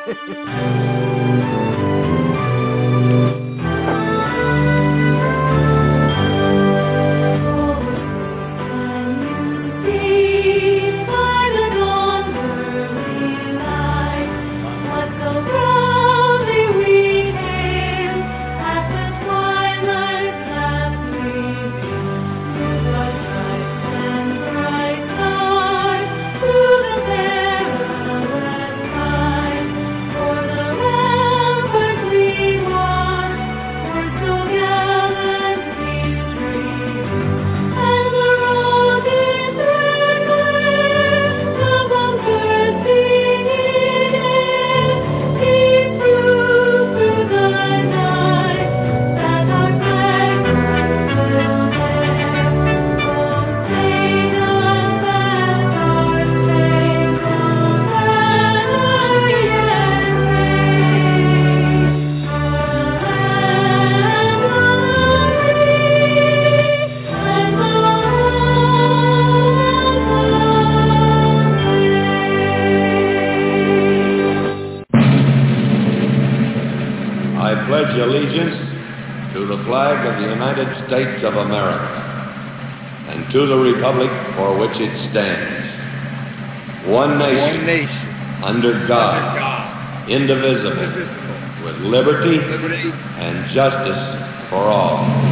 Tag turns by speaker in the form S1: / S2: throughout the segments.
S1: States of America, and to the republic for which it stands, one nation, under God, indivisible, with liberty and justice for all.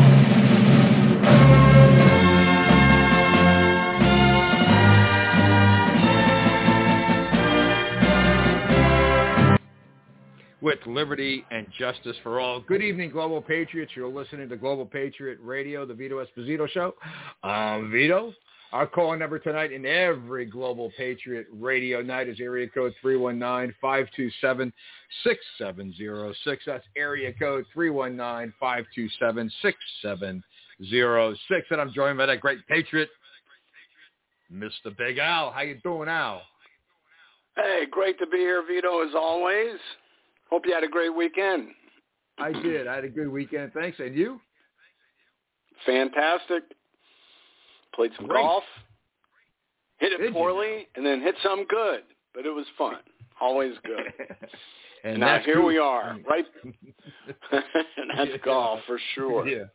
S2: With liberty and justice for all. Good evening, Global Patriots. You're listening to Global Patriot Radio, the Vito Esposito Show. I'm Vito. Our call number tonight in every Global Patriot Radio night is area code 319-527-6706. That's area code 319-527-6706. And I'm joined by that great patriot, Mr. Big Al. How you doing, Al?
S3: Hey, great to be here, Vito, as always. Hope you had a great weekend.
S2: I did. I had a good weekend. Thanks. And you?
S3: Fantastic. Played some golf. Hit it poorly, and then hit some good. But it was fun. Always good.
S2: And
S3: now here we are, right? And that's golf for sure.
S2: Yeah.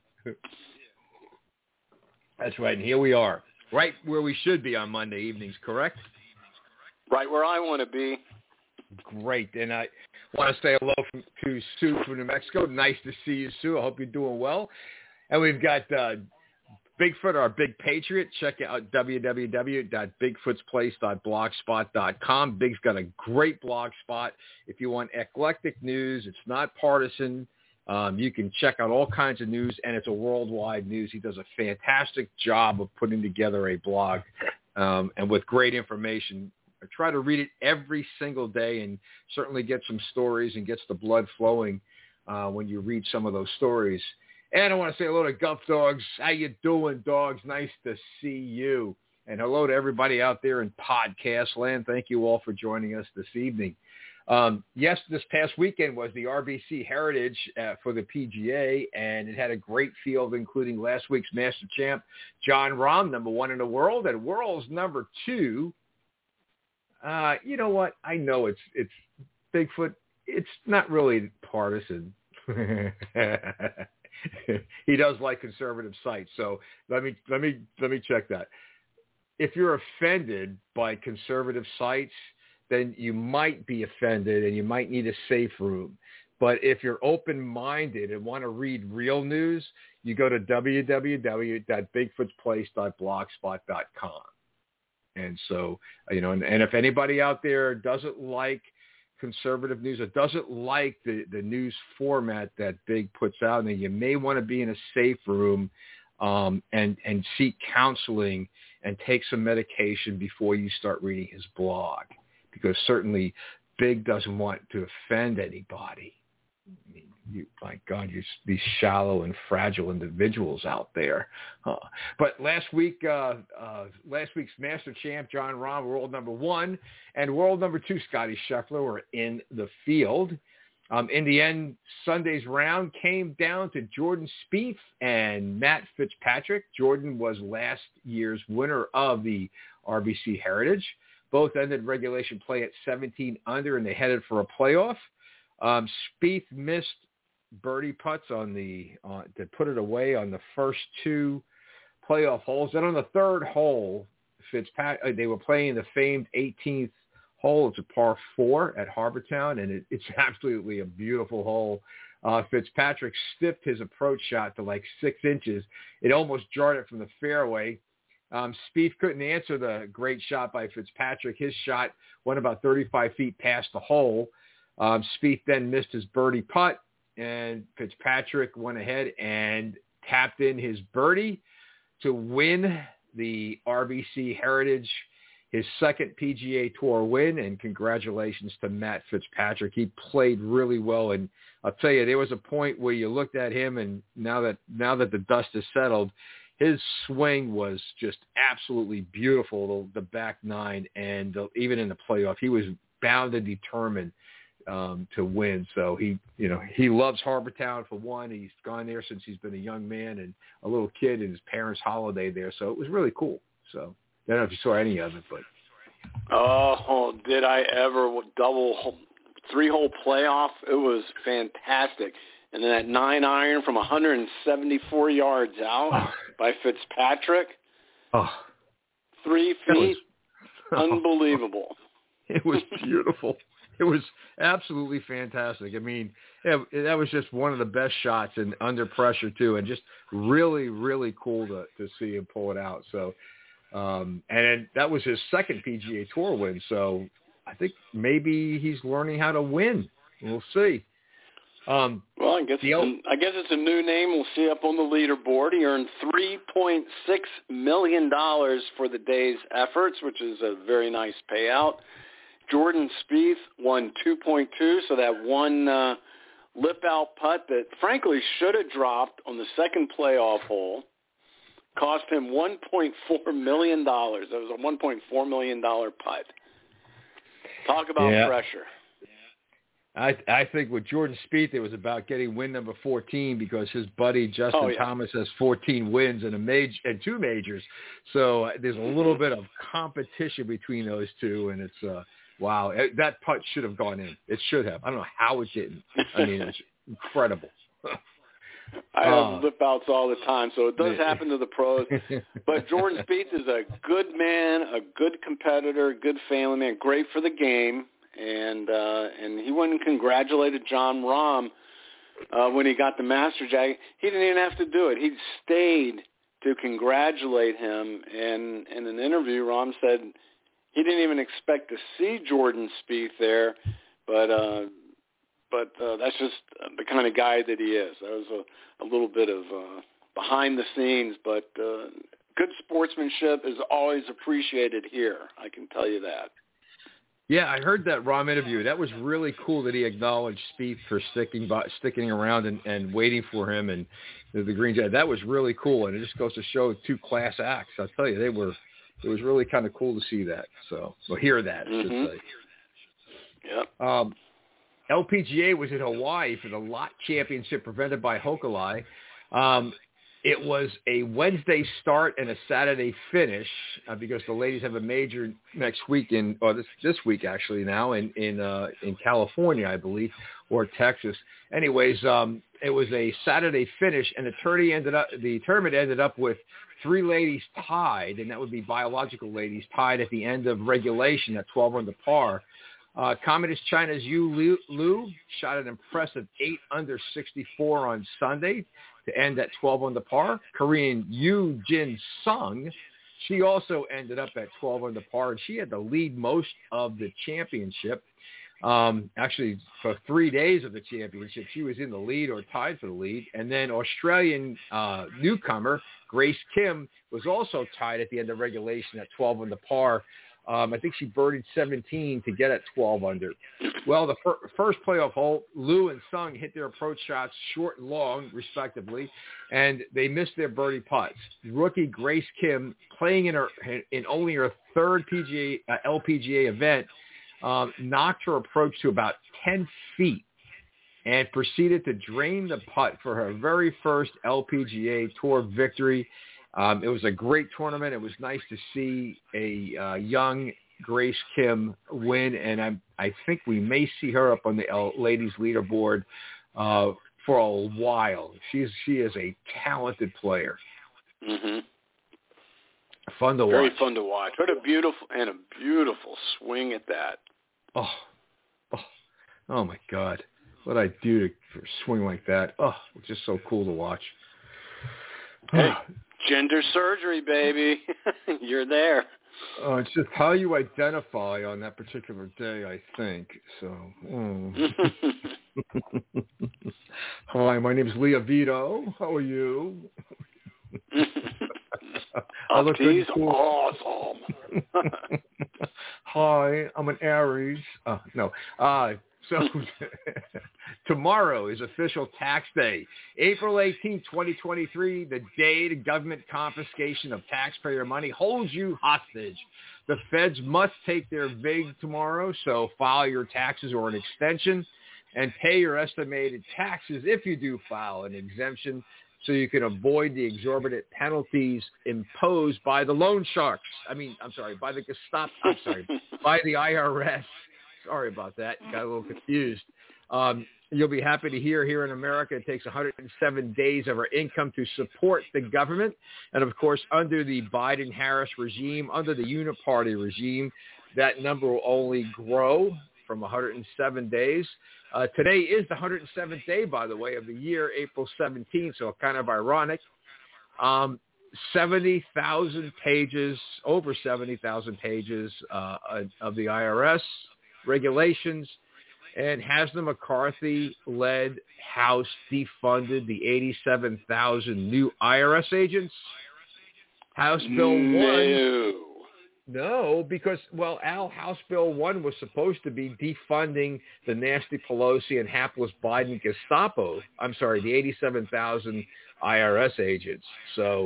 S2: That's right. And here we are. Right where we should be on Monday evenings, correct?
S3: Right where I want to be.
S2: Great. And I want to say hello to Sue from New Mexico. Nice to see you, Sue. I hope you're doing well. And we've got Bigfoot, our big patriot. Check out www.bigfootsplace.blogspot.com. Big's got a great blog spot. If you want eclectic news, it's not partisan. You can check out all kinds of news, and it's a worldwide news. He does a fantastic job of putting together a blog and with great information. I try to read it every single day and certainly get some stories and gets the blood flowing when you read some of those stories. And I want to say hello to Guff Dogs. How you doing, dogs? Nice to see you. And hello to everybody out there in podcast land. Thank you all for joining us this evening. Yes, this past weekend was the RBC Heritage for the PGA, and it had a great field, including last week's Master Champ, Jon Rahm, number 1 in the world, and world's number 2. You know what? I know it's Bigfoot. It's not really partisan. He does like conservative sites, so let me check that. If you're offended by conservative sites, then you might be offended and you might need a safe room. But if you're open-minded and want to read real news, you go to www.bigfootsplace.blogspot.com. And so, and if anybody out there doesn't like conservative news or doesn't like the news format that Big puts out, then you may want to be in a safe room and seek counseling and take some medication before you start reading his blog, because certainly Big doesn't want to offend anybody. I mean, my God, you're these shallow and fragile individuals out there. But last week's Master Champ, Jon Rahm, world number 1, and world number 2, Scotty Scheffler, were in the field. In the end, Sunday's round came down to Jordan Spieth and Matt Fitzpatrick. Jordan was last year's winner of the RBC Heritage. Both ended regulation play at 17 under, and they headed for a playoff. Spieth missed birdie putts to put it away on the first two playoff holes. Then on the third hole, they were playing the famed 18th hole. It's a par 4 at Harbour Town, and it's absolutely a beautiful hole. Fitzpatrick stiffed his approach shot to like 6 inches. It almost jarred it from the fairway. Spieth couldn't answer the great shot by Fitzpatrick. His shot went about 35 feet past the hole. Spieth then missed his birdie putt, and Fitzpatrick went ahead and tapped in his birdie to win the RBC Heritage, his second PGA Tour win, and congratulations to Matt Fitzpatrick. He played really well, and I'll tell you, there was a point where you looked at him, and now that the dust has settled, his swing was just absolutely beautiful, the back nine, and even in the playoff, he was bound and determined to win. So he loves Harbour Town for one. He's gone there since he's been a young man and a little kid, and his parents' holiday there. So it was really cool. So I don't know if you saw any of it, but.
S3: Oh, did I ever! Double 3-hole playoff. It was fantastic. And then that 9-iron from 174 yards out by Fitzpatrick. 3 feet. Unbelievable.
S2: It was beautiful. It was absolutely fantastic. I mean, that was just one of the best shots and under pressure too, and just really, really cool to see him pull it out. So, and that was his second PGA Tour win. So I think maybe he's learning how to win. We'll see.
S3: Well, I guess it's a new name we'll see up on the leaderboard. He earned $3.6 million for the day's efforts, which is a very nice payout. Jordan Spieth won 2.2, so that one lip-out putt that, frankly, should have dropped on the second playoff hole cost him $1.4 million. That was a $1.4 million putt. Talk about pressure.
S2: I think with Jordan Spieth, it was about getting win number 14 because his buddy Justin Thomas has 14 wins and 2 majors. So there's a little bit of competition between those two, and it's wow. That putt should have gone in. It should have. I don't know how it didn't. I mean, it's incredible.
S3: I have lip outs all the time, so it does happen to the pros. But Jordan Spieth is a good man, a good competitor, good family man, great for the game. And he went and congratulated Jon Rahm when he got the Master jacket. He didn't even have to do it. He stayed to congratulate him. And in an interview, Rahm said he didn't even expect to see Jordan Spieth there, but that's just the kind of guy that he is. That was a little bit of behind the scenes, but good sportsmanship is always appreciated here. I can tell you that.
S2: Yeah, I heard that Rahm interview. That was really cool that he acknowledged Spieth for sticking around and waiting for him and the green jacket. That was really cool, and it just goes to show 2 class acts. I'll tell you, it was really kind of cool to see that. So, or hear that, I should say.
S3: Yep.
S2: LPGA was in Hawaii for the Lot Championship presented by Hokulai. It was a Wednesday start and a Saturday finish because the ladies have a major next week this week actually now in California, I believe, or Texas. Anyways, it was a Saturday finish, and the tournament ended up with 3 ladies tied, and that would be biological ladies tied at the end of regulation at 12 under par. Communist China's Yu Liu shot an impressive 8 under 64 on Sunday to end at 12 under par. Korean Yu Jin Sung, she also ended up at 12 under par, and she had the lead most of the championship. Actually, for 3 days of the championship, she was in the lead or tied for the lead. And then Australian newcomer Grace Kim was also tied at the end of regulation at 12 under par. I think she birdied 17 to get at 12 under. Well, the first playoff hole, Liu and Sung hit their approach shots short and long, respectively, and they missed their birdie putts. Rookie Grace Kim, playing in only her third LPGA event, knocked her approach to about 10 feet and proceeded to drain the putt for her very first LPGA Tour victory. It was a great tournament. It was nice to see a young Grace Kim win, and I think we may see her up on the ladies leaderboard for a while. She is a talented player.
S3: Mm-hmm.
S2: Fun to watch.
S3: Very fun to watch. What a beautiful swing at that.
S2: Oh my God. What I do for a swing like that. Oh, it's just so cool to watch.
S3: Hey, gender surgery, baby. You're there.
S2: It's just how you identify on that particular day, I think. So, Hi, my name is Leah Vito. How are you? I look pretty cool.
S3: Awesome.
S2: Hi, I'm an Aries. No. So tomorrow is official tax day, April 18, 2023, the day the government confiscation of taxpayer money holds you hostage. The feds must take their vig tomorrow, so file your taxes or an extension and pay your estimated taxes if you do file an exemption so you can avoid the exorbitant penalties imposed by the loan sharks. By the Gestapo. By the IRS. Sorry about that. Got a little confused. You'll be happy to hear here in America it takes 107 days of our income to support the government. And, of course, under the Biden-Harris regime, under the Uniparty regime, that number will only grow from 107 days. Today is the 107th day, by the way, of the year, April 17th, so kind of ironic. 70,000 pages, over 70,000 pages of the IRS regulations, and Hasna McCarthy-led House defunded the 87,000 new IRS agents. House Bill 1. No, because, House Bill 1 was supposed to be defunding the nasty Pelosi and hapless Biden Gestapo. The 87,000 IRS agents. So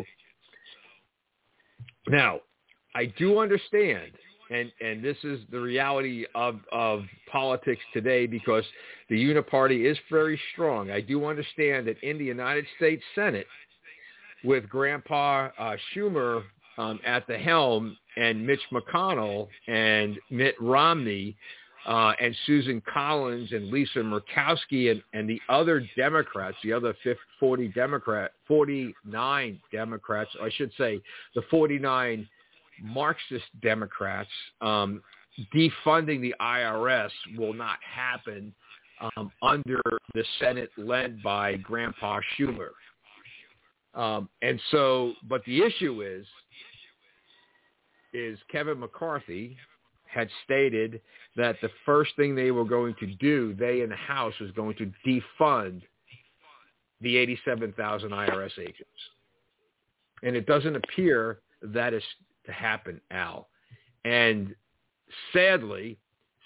S2: now, I do understand, and this is the reality of politics today because the Uniparty is very strong. I do understand that in the United States Senate, with Grandpa Schumer at the helm and Mitch McConnell and Mitt Romney and Susan Collins and Lisa Murkowski and the other Democrats, the other 49 Democrats, or I should say the 49 Marxist Democrats, defunding the IRS will not happen under the Senate led by Grandpa Schumer. But the issue is Kevin McCarthy had stated that the first thing they were going to do, they in the House, was going to defund the 87,000 IRS agents. And it doesn't appear that is to happen, Al. And sadly,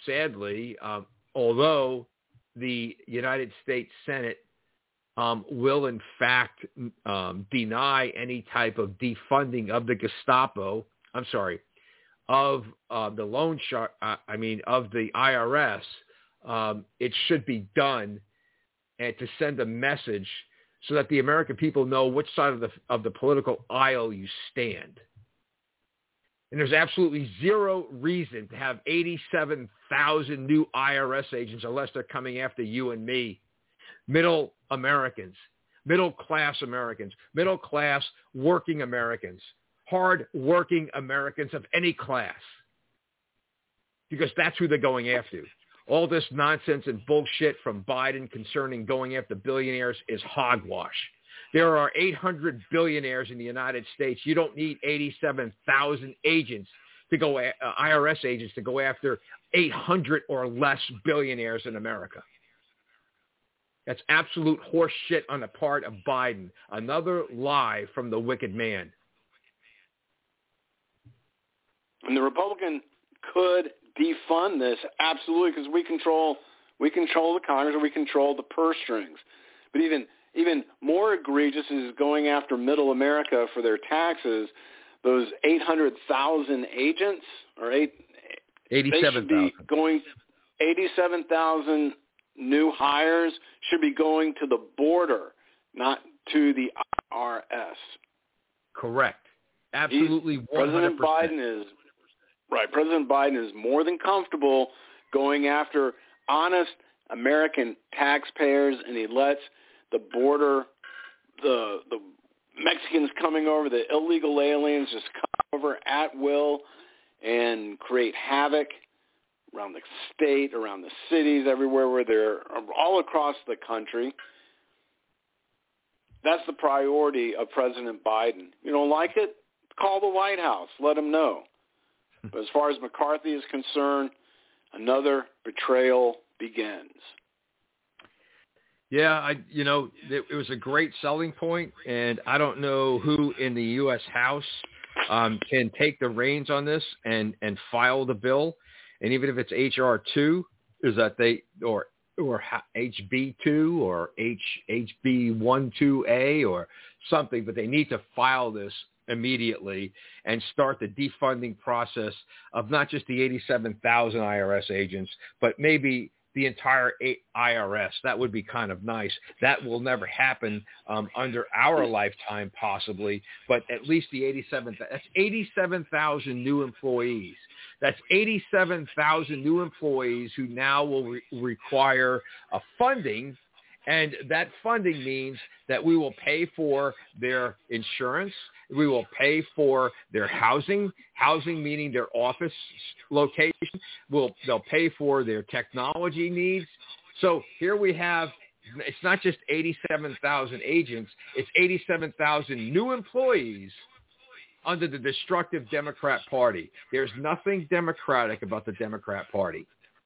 S2: although the United States Senate will in fact deny any type of defunding of the Gestapo, of the loan shark, of the IRS, it should be done, and to send a message so that the American people know which side of the political aisle you stand. And there's absolutely zero reason to have 87,000 new IRS agents unless they're coming after you and me, middle Americans, middle-class Americans, middle-class working Americans, hard-working Americans of any class, because that's who they're going after. All this nonsense and bullshit from Biden concerning going after billionaires is hogwash. There are 800 billionaires in the United States. You don't need 87,000 agents to go, IRS agents to go after 800 or less billionaires in America. That's absolute horse shit on the part of Biden. Another lie from the wicked man.
S3: And the Republican could defund this, absolutely, because we control the Congress and we control the purse strings. But even more egregious is going after middle America for their taxes. Those 800,000 agents, or
S2: 87,000.
S3: 87,000 new hires should be going to the border, not to the IRS.
S2: Correct. Absolutely, 100%.
S3: President Biden is Right. President Biden is more than comfortable going after honest American taxpayers, and he lets the border, the Mexicans coming over, the illegal aliens just come over at will and create havoc around the state, around the cities, everywhere where they're all across the country. That's the priority of President Biden. You don't like it? Call the White House. Let them know. But as far as McCarthy is concerned, another betrayal begins.
S2: Yeah, it was a great selling point, and I don't know who in the U.S. House can take the reins on this and file the bill. And even if it's H.R. 2, is that or HB 2 or HB 12A or something, but they need to file this immediately and start the defunding process of not just the 87,000 IRS agents, but maybe the entire IRS. That would be kind of nice. That will never happen under our lifetime, possibly, but at least the 87,000 new employees. That's 87,000 new employees who now will require a funding, and that funding means that we will pay for their insurance, we will pay for their housing meaning their office location, they'll pay for their technology needs. So here we have, it's not just 87,000 agents, it's 87,000 new employees under the destructive Democrat Party. There's nothing democratic about the Democrat Party.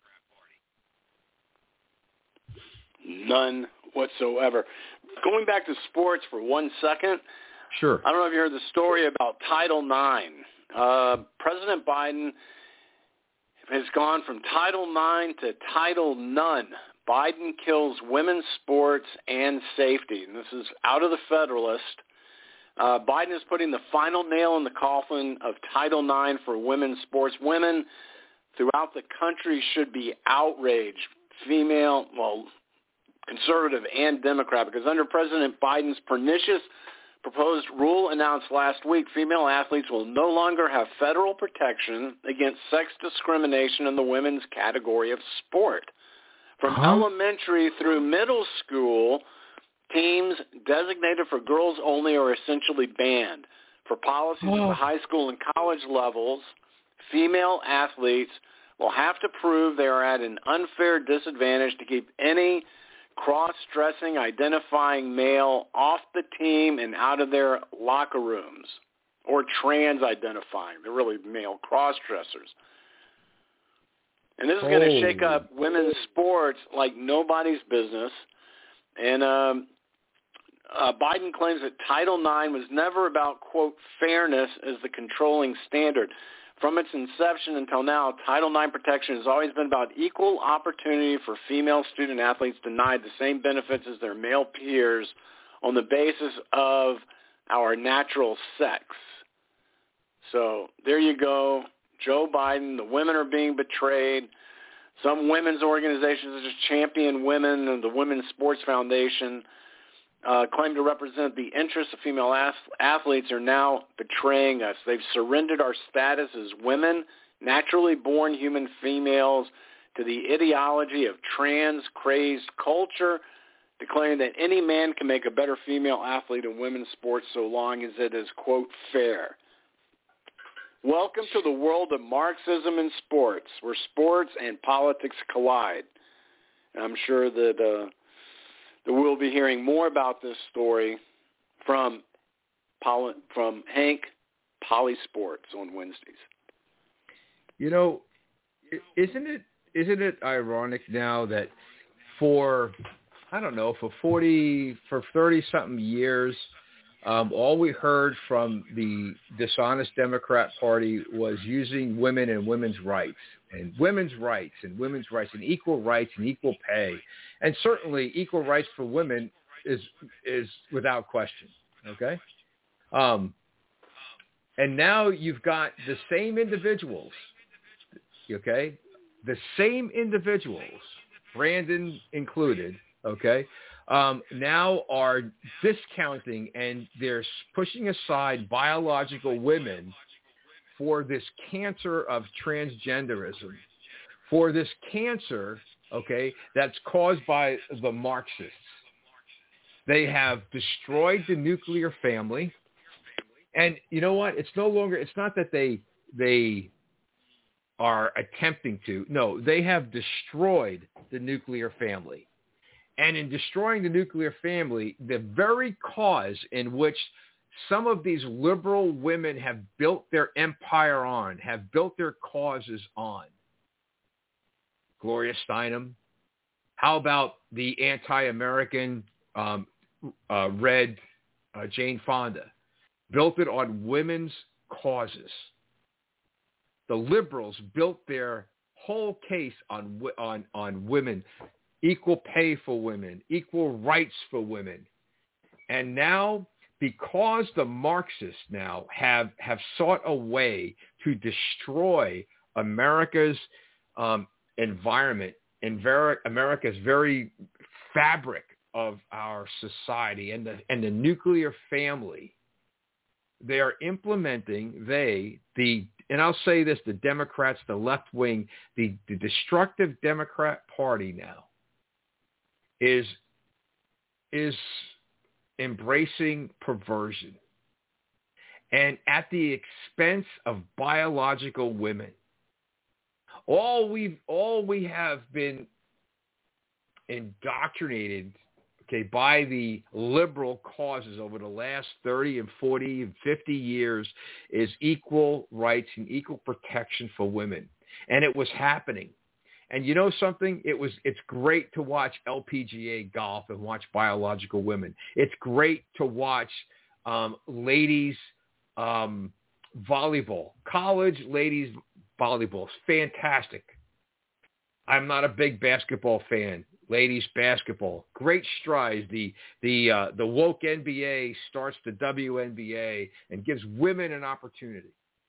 S3: None whatsoever. Going back to sports for 1 second.
S2: Sure.
S3: I don't know if you heard the story about Title IX. President Biden has gone from Title IX to Title None. Biden kills women's sports and safety. And this is out of the Federalist. Biden is putting the final nail in the coffin of Title IX for women's sports. Women throughout the country should be outraged. Female, conservative and Democrat, because under President Biden's pernicious proposed rule announced last week, female athletes will no longer have federal protection against sex discrimination in the women's category of sport. From elementary through middle school, teams designated for girls only are essentially banned. For policies at the high school and college levels, female athletes will have to prove they are at an unfair disadvantage to keep any cross-dressing, identifying male off the team and out of their locker rooms, or trans-identifying. They're really male cross-dressers. And this is going to shake up women's sports like nobody's business. And Biden claims that Title IX was never about, quote, fairness as the controlling standard. From its inception until now, Title IX protection has always been about equal opportunity for female student athletes denied the same benefits as their male peers on the basis of our natural sex. So there you go. Joe Biden, the women are being betrayed. Some women's organizations, such as Champion Women and the Women's Sports Foundation, claim to represent the interests of female athletes, are now betraying us. They've surrendered our status as women, naturally born human females, to the ideology of trans-crazed culture, declaring that any man can make a better female athlete in women's sports so long as it is, quote, fair. Welcome to the world of Marxism in sports, where sports and politics collide. And I'm sure that we'll be hearing more about this story from Hank Polysports on Wednesdays.
S2: You know, isn't it ironic now that for 30 something years, all we heard from the dishonest Democrat Party was using women and women's rights and equal rights and equal pay. And certainly equal rights for women is without question. Okay. And now you've got the same individuals. Okay. The same individuals, Brandon included. Okay. Now are discounting and they're pushing aside biological women for this cancer of transgenderism, for this cancer, okay, that's caused by the Marxists. They have destroyed the nuclear family. And you know what? It's not that they are attempting to. No, they have destroyed the nuclear family. And in destroying the nuclear family, the very cause in which some of these liberal women have built their empire on, have built their causes on. Gloria Steinem. How about the anti-American Red Jane Fonda? Built it on women's causes. The liberals built their whole case on women, equal pay for women, equal rights for women. And now, because the Marxists now have sought a way to destroy America's environment, America's very fabric of our society and the nuclear family, they are implementing, and I'll say this, the Democrats, the left wing, the destructive Democrat Party now is embracing perversion, and at the expense of biological women. All we have been indoctrinated, okay, by the liberal causes over the last 30 and 40 and 50 years is equal rights and equal protection for women. And it was happening. And you know something? It's great to watch LPGA golf and watch biological women. It's great to watch ladies volleyball, college ladies volleyball. It's fantastic. I'm not a big basketball fan. Ladies basketball, great strides. The woke NBA starts the WNBA and gives women an opportunity.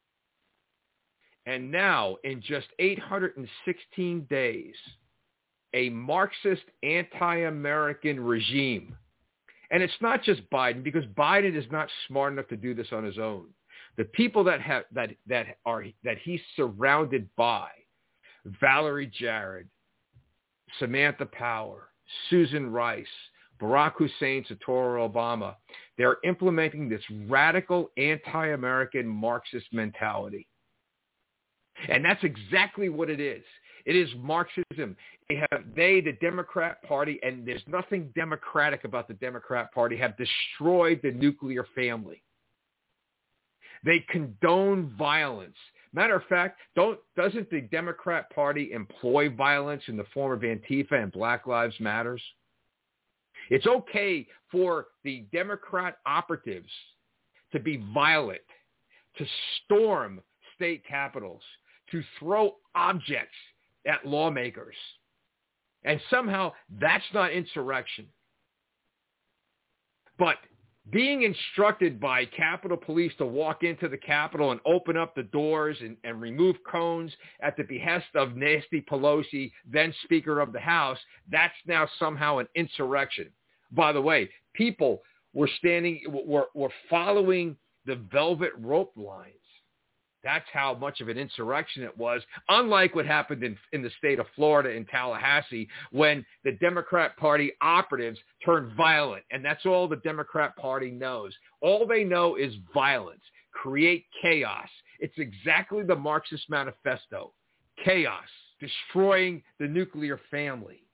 S2: And now, in just 816 days, a Marxist anti-American regime, and it's not just Biden, because Biden is not smart enough to do this on his own. The people that he's surrounded by, Valerie Jarrett, Samantha Power, Susan Rice, Barack Hussein, Satoru Obama, they're implementing this radical anti-American Marxist mentality. And that's exactly what it is. It is Marxism. The Democrat Party, and there's nothing democratic about the Democrat Party, have destroyed the nuclear family. They condone violence. Matter of fact, doesn't the Democrat Party employ violence in the form of Antifa and Black Lives Matters? It's okay for the Democrat operatives to be violent, to storm state capitals, to throw objects at lawmakers. And somehow that's not insurrection. But being instructed by Capitol Police to walk into the Capitol and open up the doors and remove cones at the behest of Nancy Pelosi, then Speaker of the House, that's now somehow an insurrection. By the way, people were following the velvet rope lines. That's how much of an insurrection it was, unlike what happened in the state of Florida in Tallahassee when the Democrat Party operatives turned violent. And that's all the Democrat Party knows. All they know is violence, create chaos. It's exactly the Marxist manifesto. Chaos, destroying the nuclear family.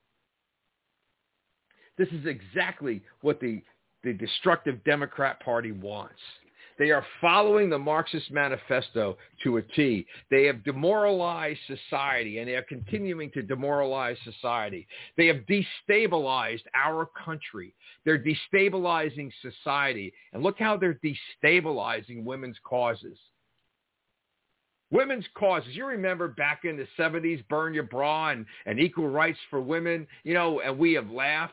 S2: This is exactly what the destructive Democrat Party wants. They are following the Marxist manifesto to a T. They have demoralized society, and they are continuing to demoralize society. They have destabilized our country. They're destabilizing society. And look how they're destabilizing women's causes. Women's causes. You remember back in the 70s, burn your bra and equal rights for women, and we have laughed.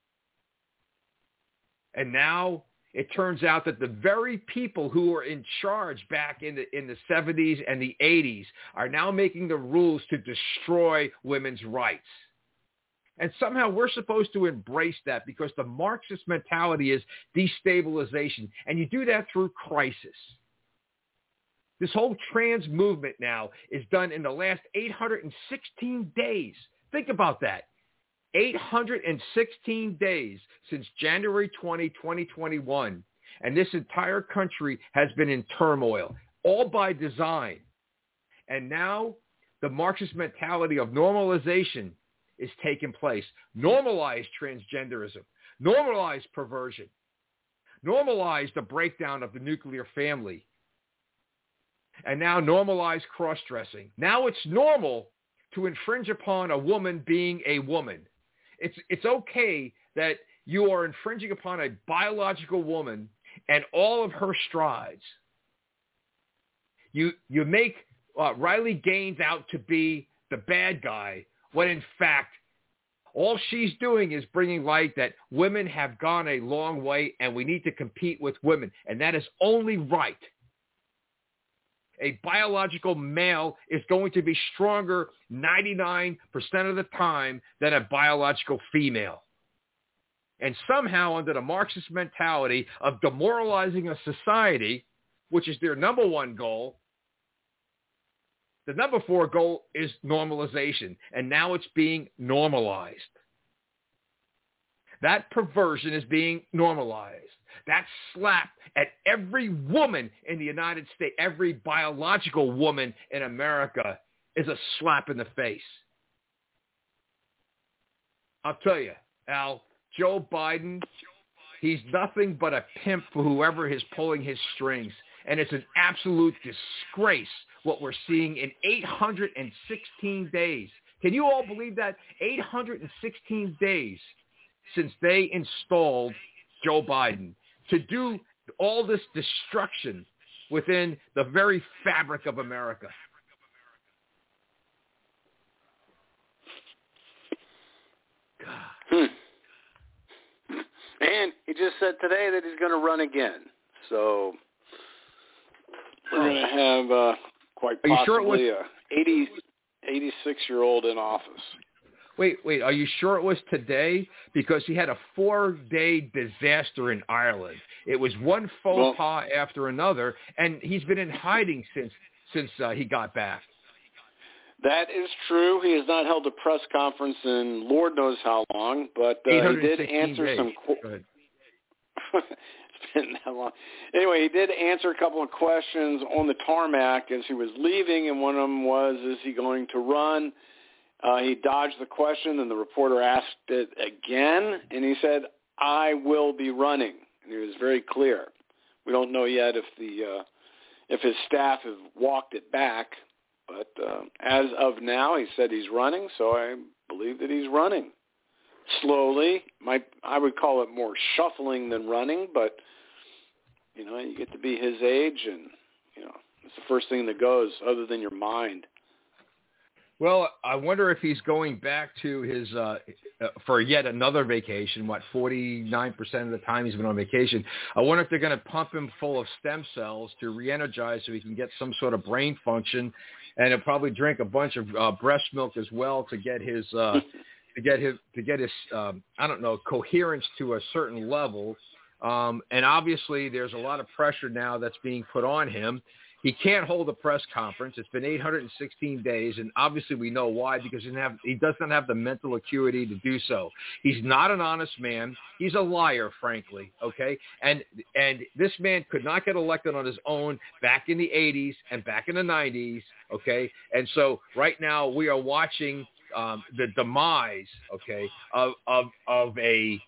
S2: And now it turns out that the very people who were in charge back in the 70s and the 80s are now making the rules to destroy women's rights. And somehow we're supposed to embrace that because the Marxist mentality is destabilization. And you do that through crisis. This whole trans movement now is done in the last 816 days. Think about that. 816 days since January 20, 2021. And this entire country has been in turmoil, all by design. And now the Marxist mentality of normalization is taking place. Normalize transgenderism. Normalize perversion. Normalize the breakdown of the nuclear family. And now normalize cross-dressing. Now it's normal to infringe upon a woman being a woman. It's okay that you are infringing upon a biological woman and all of her strides. You make Riley Gaines out to be the bad guy when in fact all she's doing is bringing light that women have gone a long way and we need to compete with women, and that is only right. A biological male is going to be stronger 99% of the time than a biological female. And somehow under the Marxist mentality of demoralizing a society, which is their number one goal, the number 4 goal is normalization. And now it's being normalized. That perversion is being normalized. That slap at every woman in the United States, every biological woman in America, is a slap in the face. I'll tell you, Al, Joe Biden, he's nothing but a pimp for whoever is pulling his strings. And it's an absolute disgrace what we're seeing in 816 days. Can you all believe that? 816 days since they installed Joe Biden to do all this destruction within the very fabric of America.
S3: God. And he just said today that he's going to run again. So we're going to have quite possibly a 86-year-old in office.
S2: Wait, are you sure it was today? Because he had a 4-day disaster in Ireland. It was one faux pas after another, and he's been in hiding since he got back.
S3: That is true. He has not held a press conference in Lord knows how long, but he did answer
S2: days.
S3: It's been that long. Anyway, he did answer a couple of questions on the tarmac as he was leaving, and one of them was, is he going to run? He dodged the question, and the reporter asked it again, and he said, I will be running. And he was very clear. We don't know yet if his staff have walked it back, but as of now, he said he's running, so I believe that he's running. Slowly. I would call it more shuffling than running, but, you get to be his age, and, it's the first thing that goes other than your mind.
S2: Well, I wonder if he's going back to his for yet another vacation. 49% of the time he's been on vacation. I wonder if they're going to pump him full of stem cells to re-energize so he can get some sort of brain function, and he'll probably drink a bunch of breast milk as well to get his coherence to a certain level. And obviously, there's a lot of pressure now that's being put on him. He can't hold a press conference. It's been 816 days, and obviously we know why, because he does not have the mental acuity to do so. He's not an honest man. He's a liar, frankly, okay? And this man could not get elected on his own back in the 80s and back in the 90s, okay? And so right now we are watching the demise, okay, of a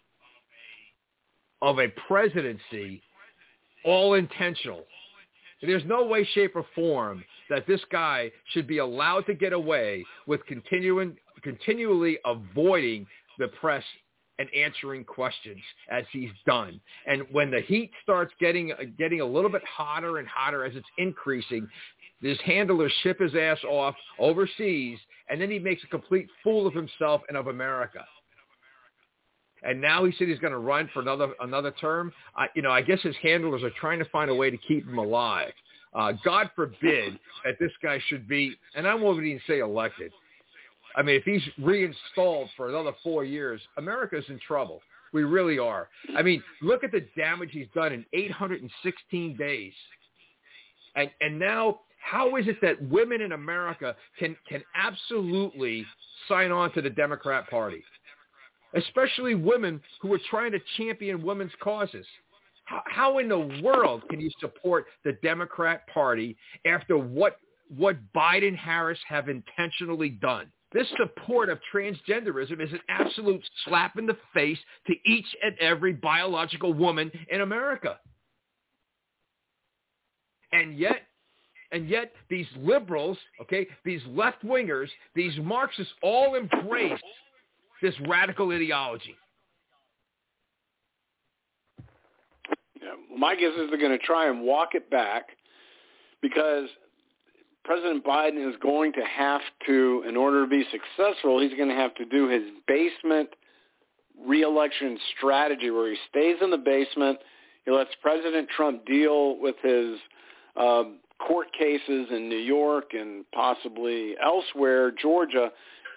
S2: presidency, all intentional. There's no way, shape, or form that this guy should be allowed to get away with continually avoiding the press and answering questions as he's done. And when the heat starts getting a little bit hotter and hotter as it's increasing, his handlers ship his ass off overseas, and then he makes a complete fool of himself and of America. And now he said he's going to run for another term. I guess his handlers are trying to find a way to keep him alive. God forbid that this guy should be, and I won't even say elected. I mean, if he's reinstalled for another 4 years, America's in trouble. We really are. I mean, look at the damage he's done in 816 days. And now, how is it that women in America can absolutely sign on to the Democrat Party, especially women who are trying to champion women's causes? How in the world can you support the Democrat Party after what Biden-Harris have intentionally done? This support of transgenderism is an absolute slap in the face to each and every biological woman in America. And yet these liberals, okay, these left-wingers, these Marxists all embrace this radical ideology.
S3: Yeah, my guess is they're going to try and walk it back because President Biden is going to have to, in order to be successful, he's going to have to do his basement re-election strategy where he stays in the basement. He lets President Trump deal with his court cases in New York and possibly elsewhere, Georgia.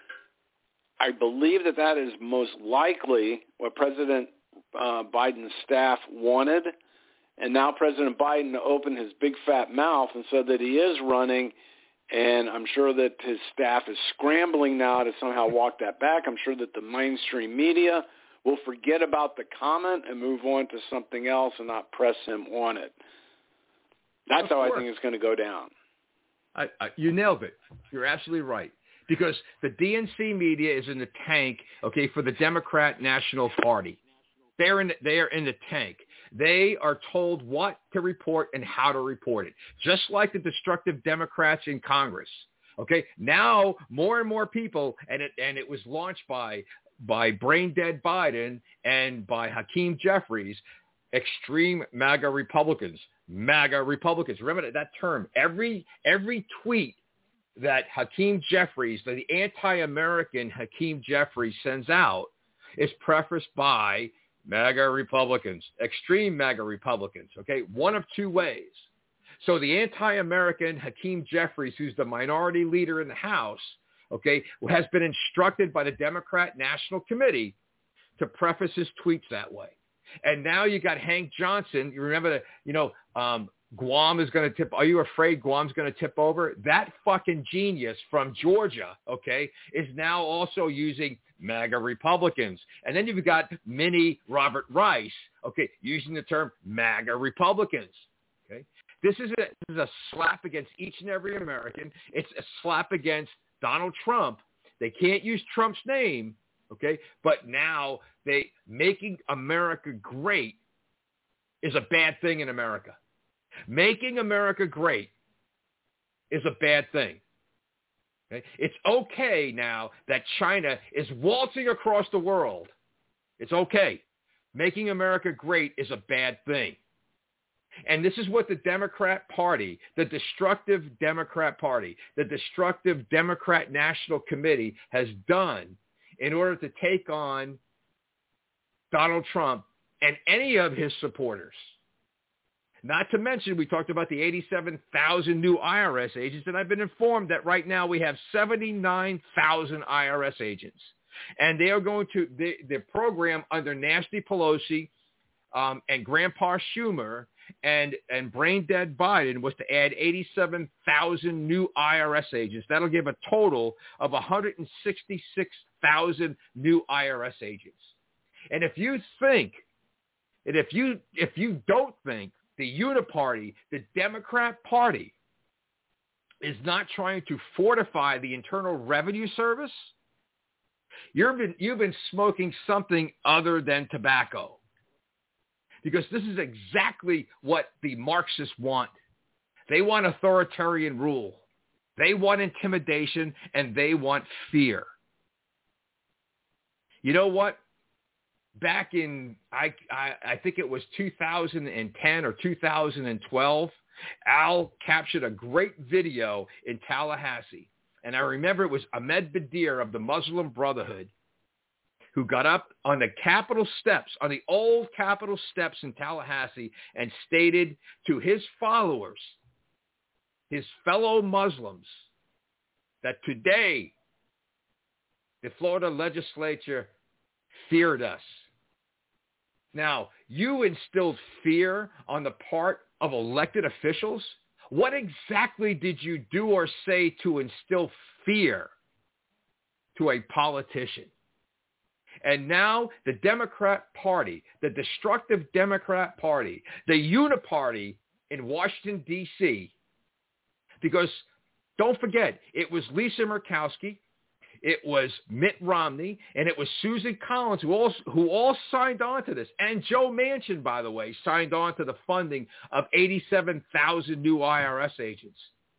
S3: I believe that is most likely what President Biden's staff wanted. And now President Biden opened his big fat mouth and said that he is running, and I'm sure that his staff is scrambling now to somehow walk that back. I'm sure that the mainstream media will forget about the comment and move on to something else and not press him on it. That's how I think it's going to go down.
S2: You nailed it. You're absolutely right. Because the DNC media is in the tank, okay, for the Democrat National Party. They are in the tank. They are told what to report and how to report it, just like the destructive Democrats in Congress. Okay, now more and more people, and it was launched by brain dead Biden and by Hakeem Jeffries, extreme MAGA Republicans. Remember that term. Every tweet that Hakeem Jeffries, the anti-American Hakeem Jeffries sends out, is prefaced by MAGA Republicans, extreme MAGA Republicans, okay? One of two ways. So the anti-American Hakeem Jeffries, who's the minority leader in the House, okay, has been instructed by the Democrat National Committee to preface his tweets that way. And now you got Hank Johnson. You remember that, Guam is going to tip. Are you afraid Guam's going to tip over? That fucking genius from Georgia, okay, is now also using MAGA Republicans. And then you've got mini Robert Rice, okay, using the term MAGA Republicans. Okay, this is a slap against each and every American. It's a slap against Donald Trump. They can't use Trump's name, okay, but now making America great is a bad thing in America. Making America great is a bad thing. Okay? It's okay now that China is waltzing across the world. It's okay. Making America great is a bad thing. And this is what the Democrat Party, the destructive Democrat Party, the destructive Democrat National Committee has done in order to take on Donald Trump and any of his supporters. Not to mention, we talked about the 87,000 new IRS agents, and I've been informed that right now we have 79,000 IRS agents. And they are going to, the program under Nancy Pelosi and Grandpa Schumer and brain dead Biden was to add 87,000 new IRS agents. That'll give a total of 166,000 new IRS agents. And if you think, and if you don't think the Uniparty, the Democrat Party, is not trying to fortify the Internal Revenue Service, you've been smoking something other than tobacco. Because this is exactly what the Marxists want. They want authoritarian rule. They want intimidation, and they want fear. You know what? Back in, I think it was 2010 or 2012, Al captured a great video in Tallahassee. And I remember it was Ahmed Badir of the Muslim Brotherhood who got up on the Capitol steps, on the old Capitol steps in Tallahassee, and stated to his followers, his fellow Muslims, that today the Florida legislature feared us. Now, you instilled fear on the part of elected officials. What exactly did you do or say to instill fear to a politician? And now the Democrat Party, the destructive Democrat Party, the uniparty in Washington, D.C., because don't forget, it was Lisa Murkowski, it was Mitt Romney, and it was Susan Collins who all signed on to this. And Joe Manchin, by the way, signed on to the funding of 87,000 new IRS agents.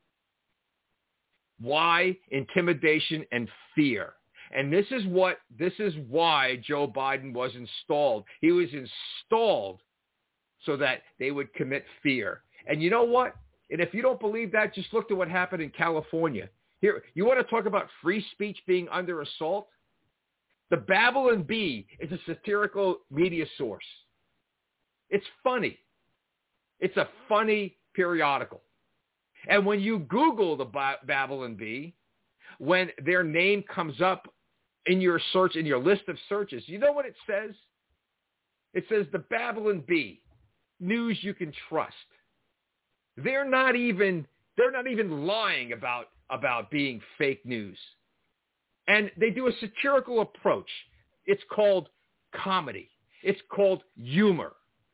S2: Why? Intimidation and fear. And this is why Joe Biden was installed. He was installed so that they would commit fear. And you know what? And if you don't believe that, just look at what happened in California. Here, you want to talk about free speech being under assault? The Babylon Bee is a satirical media source. It's funny. It's a funny periodical. And when you Google the Babylon Bee, when their name comes up in your search, in your list of searches, you know what it says? It says the Babylon Bee, news you can trust. They're not even lying about being fake news. And they do a satirical approach. It's called comedy. It's called humor.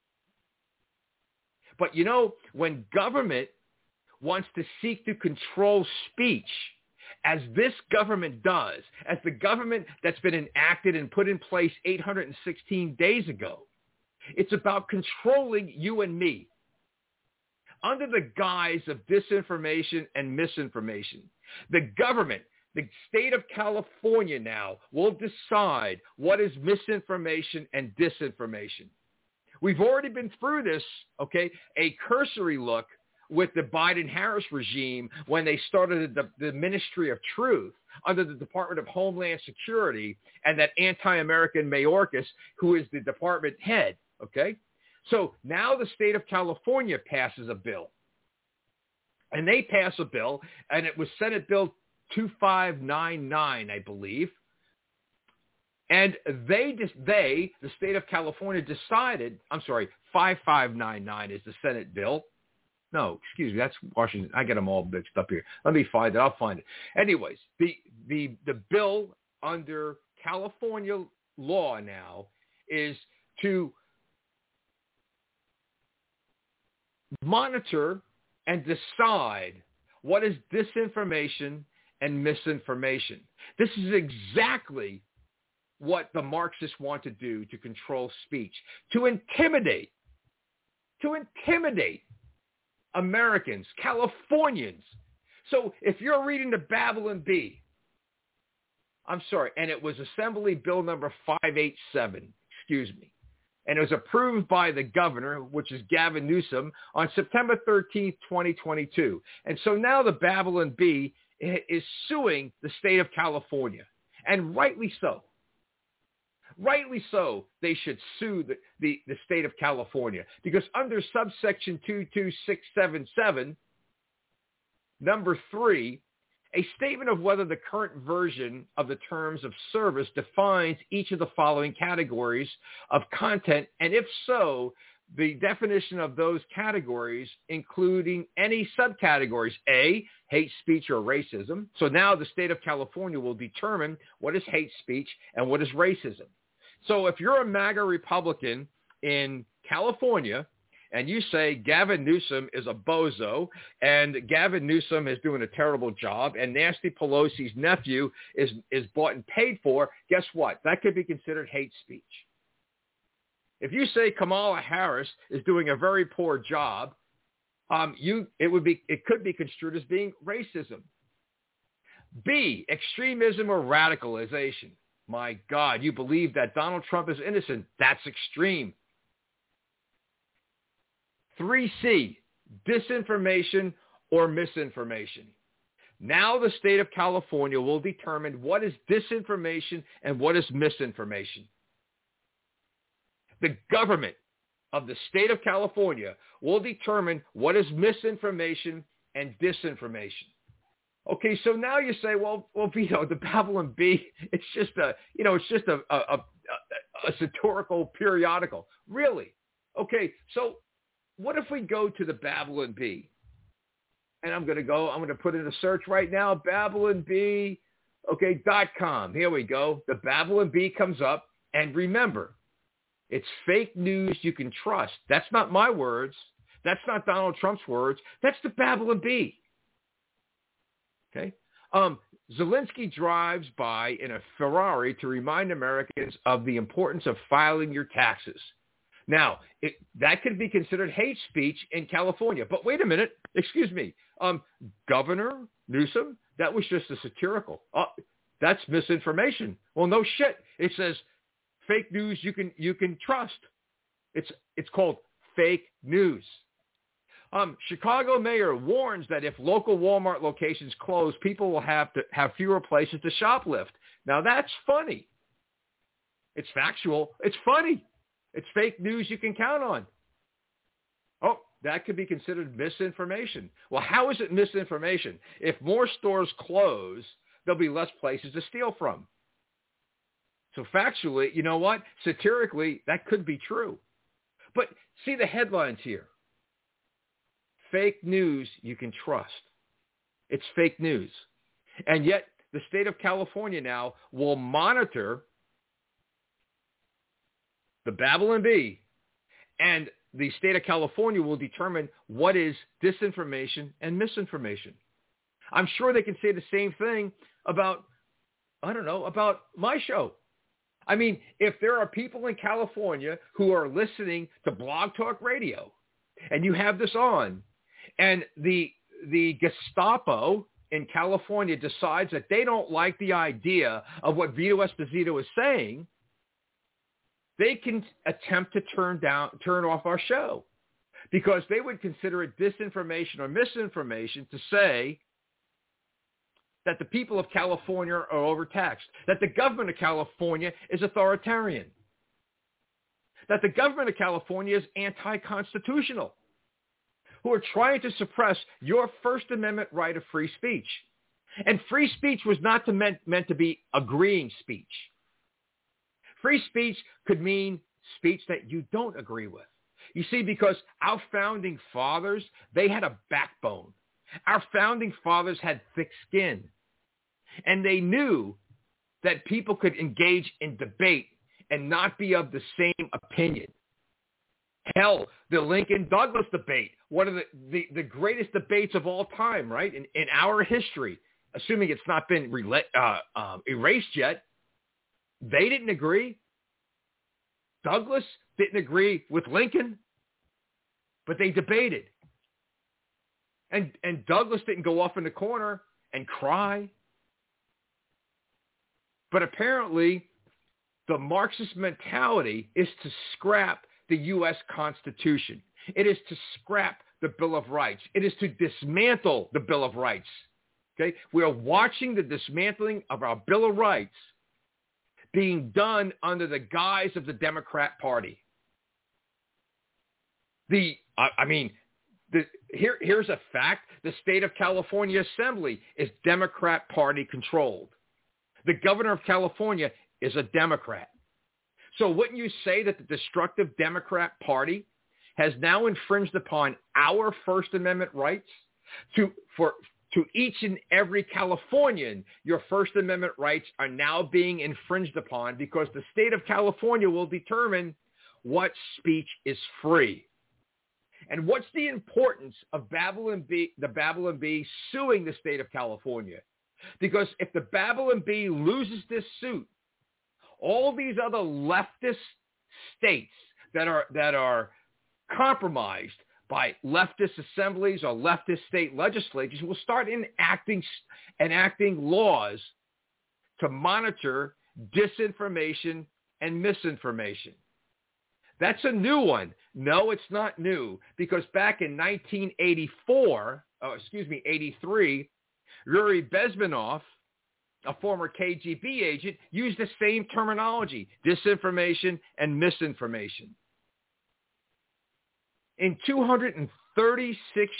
S2: But you know, when government wants to seek to control speech, as this government does, as the government that's been enacted and put in place 816 days ago, it's about controlling you and me under the guise of disinformation and misinformation. The government, the state of California now, will decide what is misinformation and disinformation. We've already been through this, okay, a cursory look with the Biden-Harris regime when they started the Ministry of Truth under the Department of Homeland Security and that anti-American Mayorkas, who is the department head, okay? So now the state of California passes a bill. And they pass a bill, and it was Senate Bill 2599, I believe. And the state of California decided, 5599 is the Senate bill. No, excuse me, that's Washington. I get them all mixed up here. Let me find it. I'll find it. Anyways, the bill under California law now is to monitor and decide what is disinformation and misinformation. This is exactly what the Marxists want to do to control speech, to intimidate Americans, Californians. So if you're reading the Babylon Bee, and it was Assembly Bill number 587, and it was approved by the governor, which is Gavin Newsom, on September 13th, 2022. And so now the Babylon Bee is suing the state of California, and rightly so. Rightly so, they should sue the state of California, because under subsection 22677, number 3, a statement of whether the current version of the terms of service defines each of the following categories of content, and if so, the definition of those categories, including any subcategories. A, hate speech or racism. So now the state of California will determine what is hate speech and what is racism. So if you're a MAGA Republican in California and you say Gavin Newsom is a bozo and Gavin Newsom is doing a terrible job and Nancy Pelosi's nephew is bought and paid for, guess what? That could be considered hate speech. If you say Kamala Harris is doing a very poor job, it could be construed as being racism. B, extremism or radicalization. My God, you believe that Donald Trump is innocent. That's extreme. 3C, disinformation or misinformation. Now the state of California will determine what is disinformation and what is misinformation. The government of the state of California will determine what is misinformation and disinformation. Okay, so now you say, well, Vito, the Babylon Bee, it's just a satirical periodical. Really? Okay, so what if we go to the Babylon Bee and I'm going to put in a search right now, BabylonB.com. Here we go. The Babylon Bee comes up. And remember, it's fake news you can trust. That's not my words. That's not Donald Trump's words. That's the Babylon Bee. Okay? Zelensky drives by in a Ferrari to remind Americans of the importance of filing your taxes. Now, that could be considered hate speech in California. But wait a minute. Excuse me. Governor Newsom, that was just a satirical. That's misinformation. Well, no shit. It says fake news you can trust. It's called fake news. Chicago mayor warns that if local Walmart locations close, people will have fewer places to shoplift. Now that's funny. It's factual. It's funny. It's fake news you can count on. Oh, that could be considered misinformation. Well, how is it misinformation? If more stores close, there'll be less places to steal from. So factually, you know what? Satirically, that could be true. But see the headlines here. Fake news you can trust. It's fake news. And yet the state of California now will monitor the Babylon Bee, and the state of California will determine what is disinformation and misinformation. I'm sure they can say the same thing about my show. I mean, if there are people in California who are listening to Blog Talk Radio, and you have this on, and the Gestapo in California decides that they don't like the idea of what Vito Esposito is saying, they can attempt to turn off our show, because they would consider it disinformation or misinformation to say that the people of California are overtaxed, that the government of California is authoritarian, that the government of California is anti-constitutional, who are trying to suppress your First Amendment right of free speech. And free speech was not meant to be agreeing speech. Free speech could mean speech that you don't agree with. You see, because our founding fathers, they had a backbone. Our founding fathers had thick skin. And they knew that people could engage in debate and not be of the same opinion. Hell, the Lincoln-Douglas debate, one of the greatest debates of all time, right? In our history, assuming it's not been erased yet, they didn't agree. Douglas didn't agree with Lincoln, but they debated. And Douglas didn't go off in the corner and cry. But apparently, the Marxist mentality is to scrap the U.S. Constitution. It is to scrap the Bill of Rights. It is to dismantle the Bill of Rights. Okay? We are watching the dismantling of our Bill of Rights being done under the guise of the Democrat Party. Here's a fact. The state of California Assembly is Democrat Party controlled. The governor of California is a Democrat. So wouldn't you say that the destructive Democrat Party has now infringed upon our First Amendment rights? To each and every Californian, your First Amendment rights are now being infringed upon, because the state of California will determine what speech is free. And what's the importance of the Babylon Bee suing the state of California? Because if the Babylon Bee loses this suit, all these other leftist states that are compromised by leftist assemblies or leftist state legislatures will start enacting laws to monitor disinformation and misinformation. That's a new one. No, it's not new, because back in 1983, Yuri Bezmenov, a former KGB agent, used the same terminology, disinformation and misinformation. In 236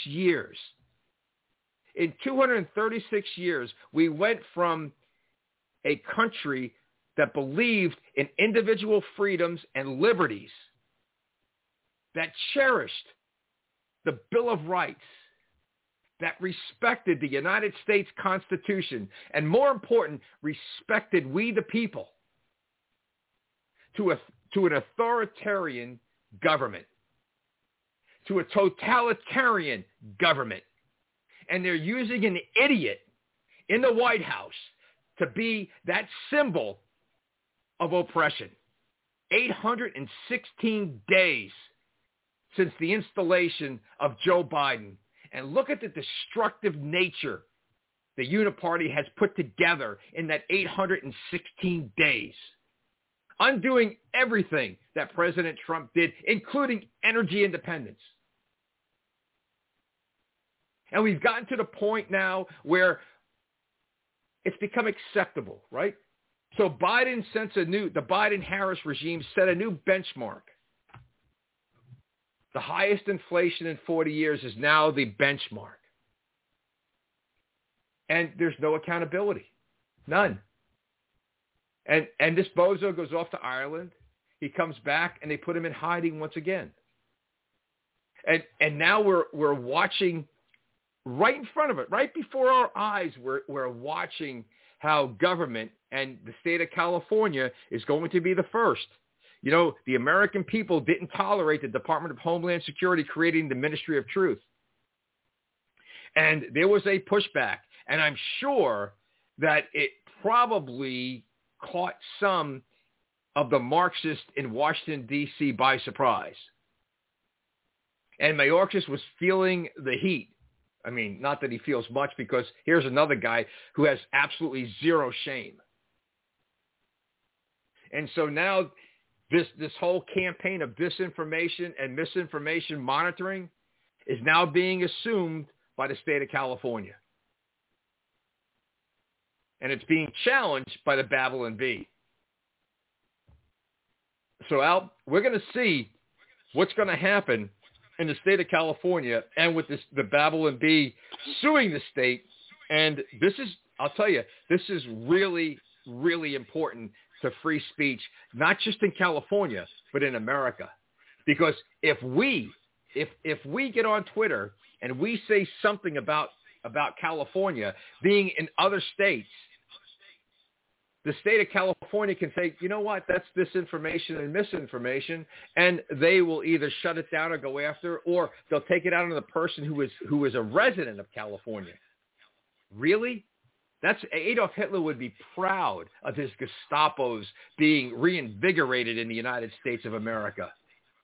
S2: years, we went from a country that believed in individual freedoms and liberties, that cherished the Bill of Rights, that respected the United States Constitution, and more important, respected we the people, to an authoritarian government, to a totalitarian government. And they're using an idiot in the White House to be that symbol of oppression. 816 days since the installation of Joe Biden. And look at the destructive nature the Uniparty has put together in that 816 days. Undoing everything that President Trump did, including energy independence. And we've gotten to the point now where it's become acceptable, right? So Biden the Biden-Harris regime set a new benchmark. The highest inflation in 40 years is now the benchmark. And there's no accountability. None. And this bozo goes off to Ireland. He comes back and they put him in hiding once again. And now we're watching right in front of it, right before our eyes, we're watching how government and the state of California is going to be the first. You know, the American people didn't tolerate the Department of Homeland Security creating the Ministry of Truth. And there was a pushback. And I'm sure that it probably caught some of the Marxists in Washington, D.C. by surprise. And Mayorkas was feeling the heat. I mean, not that he feels much, because here's another guy who has absolutely zero shame. And so now this whole campaign of disinformation and misinformation monitoring is now being assumed by the state of California. And it's being challenged by the Babylon Bee. So, Al, we're going to see what's going to happen in the state of California and with the Babylon Bee suing the state. And this is, I'll tell you, this is really, really important to free speech, not just in California, but in America. Because if we get on Twitter and we say something about California being in other states, the state of California can say, you know what, that's disinformation and misinformation, and they will either shut it down or go after, or they'll take it out on the person who is a resident of California. Really? Adolf Hitler would be proud of his Gestapos being reinvigorated in the United States of America.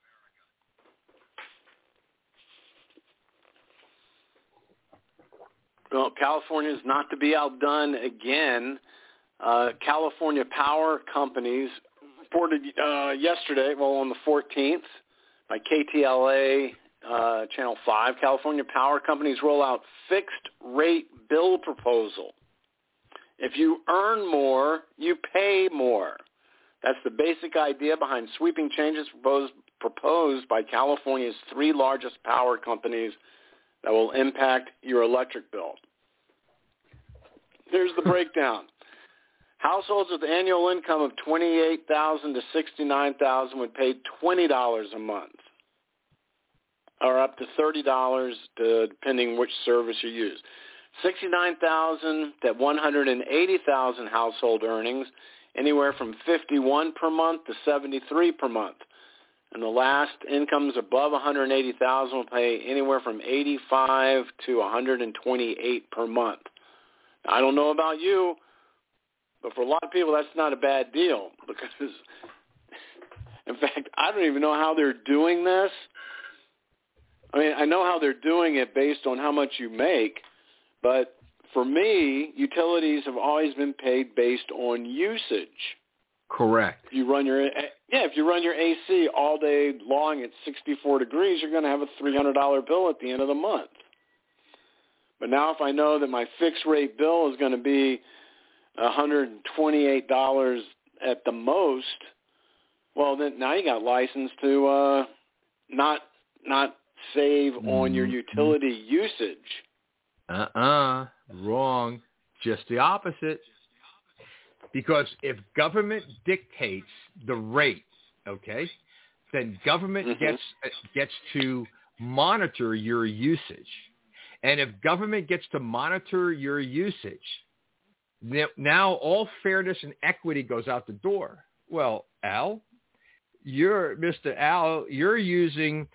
S3: Well, California is not to be outdone again. California power companies reported yesterday, on the 14th, by KTLA Channel 5, California power companies roll out fixed rate bill proposal. If you earn more, you pay more. That's the basic idea behind sweeping changes proposed by California's three largest power companies that will impact your electric bill. Here's the breakdown. Households with annual income of $28,000 to $69,000 would pay $20 a month, or up to $30 depending which service you use. $69,000 to $180,000 household earnings, anywhere from $51 per month to $73 per month. And the last incomes above $180,000 will pay anywhere from $85 to $128 per month. Now, I don't know about you, but for a lot of people, that's not a bad deal, because, in fact, I don't even know how they're doing this. I mean, I know how they're doing it based on how much you make, but for me, utilities have always been paid based on usage.
S2: Correct.
S3: If you run your AC all day long at 64 degrees, you're going to have a $300 bill at the end of the month. But now if I know that my fixed rate bill is going to be $128 at the most, well, then now you got license to not save on your utility usage.
S2: Wrong. Just the opposite. Because if government dictates the rate, okay, then government gets to monitor your usage. And if government gets to monitor your usage, now all fairness and equity goes out the door. Well, Mr. Al, you're using,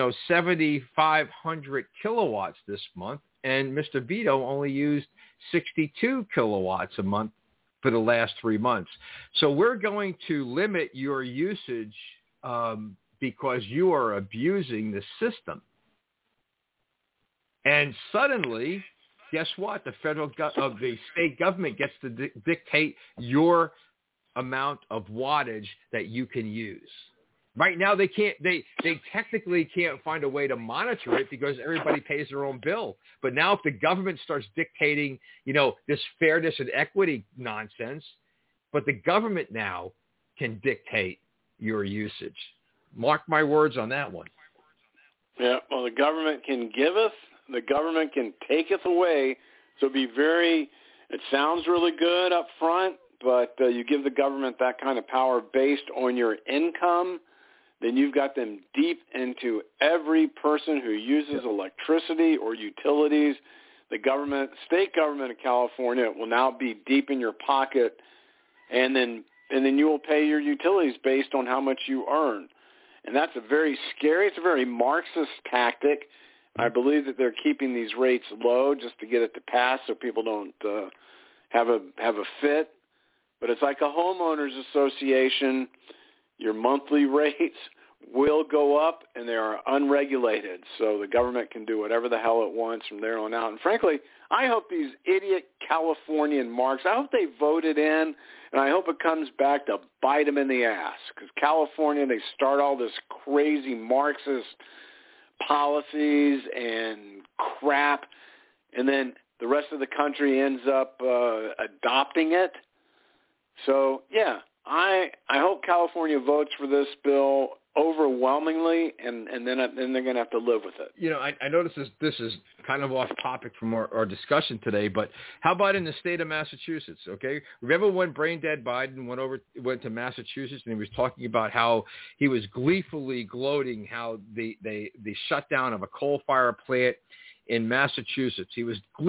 S2: 7,500 kilowatts this month, and Mr. Vito only used 62 kilowatts a month for the last 3 months. So we're going to limit your usage because you are abusing the system. And suddenly, guess what? The the state government gets to dictate your amount of wattage that you can use. Right now, they can't. They technically can't find a way to monitor it because everybody pays their own bill. But now, if the government starts dictating, this fairness and equity nonsense, but the government now can dictate your usage. Mark my words on that one.
S3: Yeah. Well, the government can give us. The government can take us away. So it sounds really good up front, but you give the government that kind of power based on your income, then you've got them deep into every person who uses electricity or utilities. The state government of California will now be deep in your pocket, and then you will pay your utilities based on how much you earn. And that's it's a very Marxist tactic. I believe that they're keeping these rates low just to get it to pass so people don't have a fit. But it's like a homeowners association. Your monthly rates will go up, and they are unregulated. So the government can do whatever the hell it wants from there on out. And frankly, I hope these idiot Californian marks, I hope they vote it in, and I hope it comes back to bite them in the ass. Because California, they start all this crazy Marxist policies and crap, and then the rest of the country ends up adopting it. So, yeah, I hope California votes for this bill overwhelmingly, and then they're going to have to live with it.
S2: I notice this is kind of off topic from our discussion today, but how about in the state of Massachusetts, okay? Remember when Brain Dead Biden went to Massachusetts, and he was talking about how he was gleefully gloating how the shutdown of a coal-fired plant in Massachusetts. It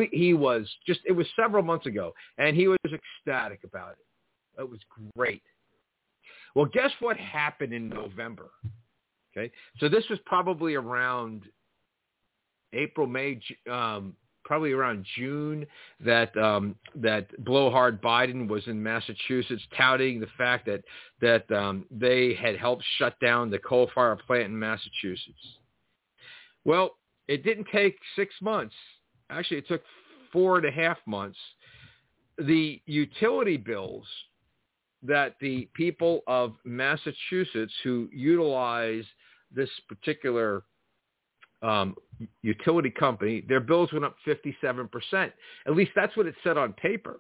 S2: was several months ago, and he was ecstatic about it. It was great. Well, guess what happened in November? Okay, so this was probably around April, May, probably around June that Blowhard Biden was in Massachusetts touting the fact that they had helped shut down the coal-fired plant in Massachusetts. Well, it didn't take 6 months. Actually, it took 4.5 months. The utility bills that the people of Massachusetts who utilize this particular utility company, their bills went up 57%. At least that's what it said on paper.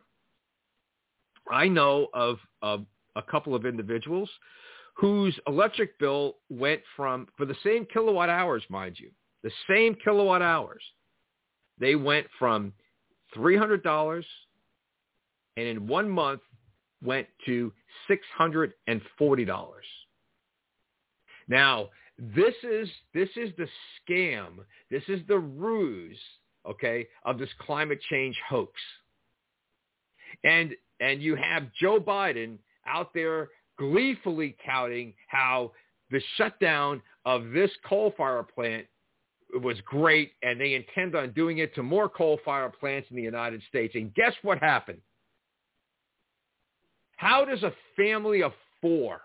S2: I know of a couple of individuals whose electric bill went from, for the same kilowatt hours, mind you, the same kilowatt hours, they went from $300 and in 1 month went to $640. Now, this is the scam. This is the ruse, okay, of this climate change hoax. And you have Joe Biden out there gleefully touting how the shutdown of this coal-fired plant was great, and they intend on doing it to more coal-fired plants in the United States. And guess what happened? How does a family of four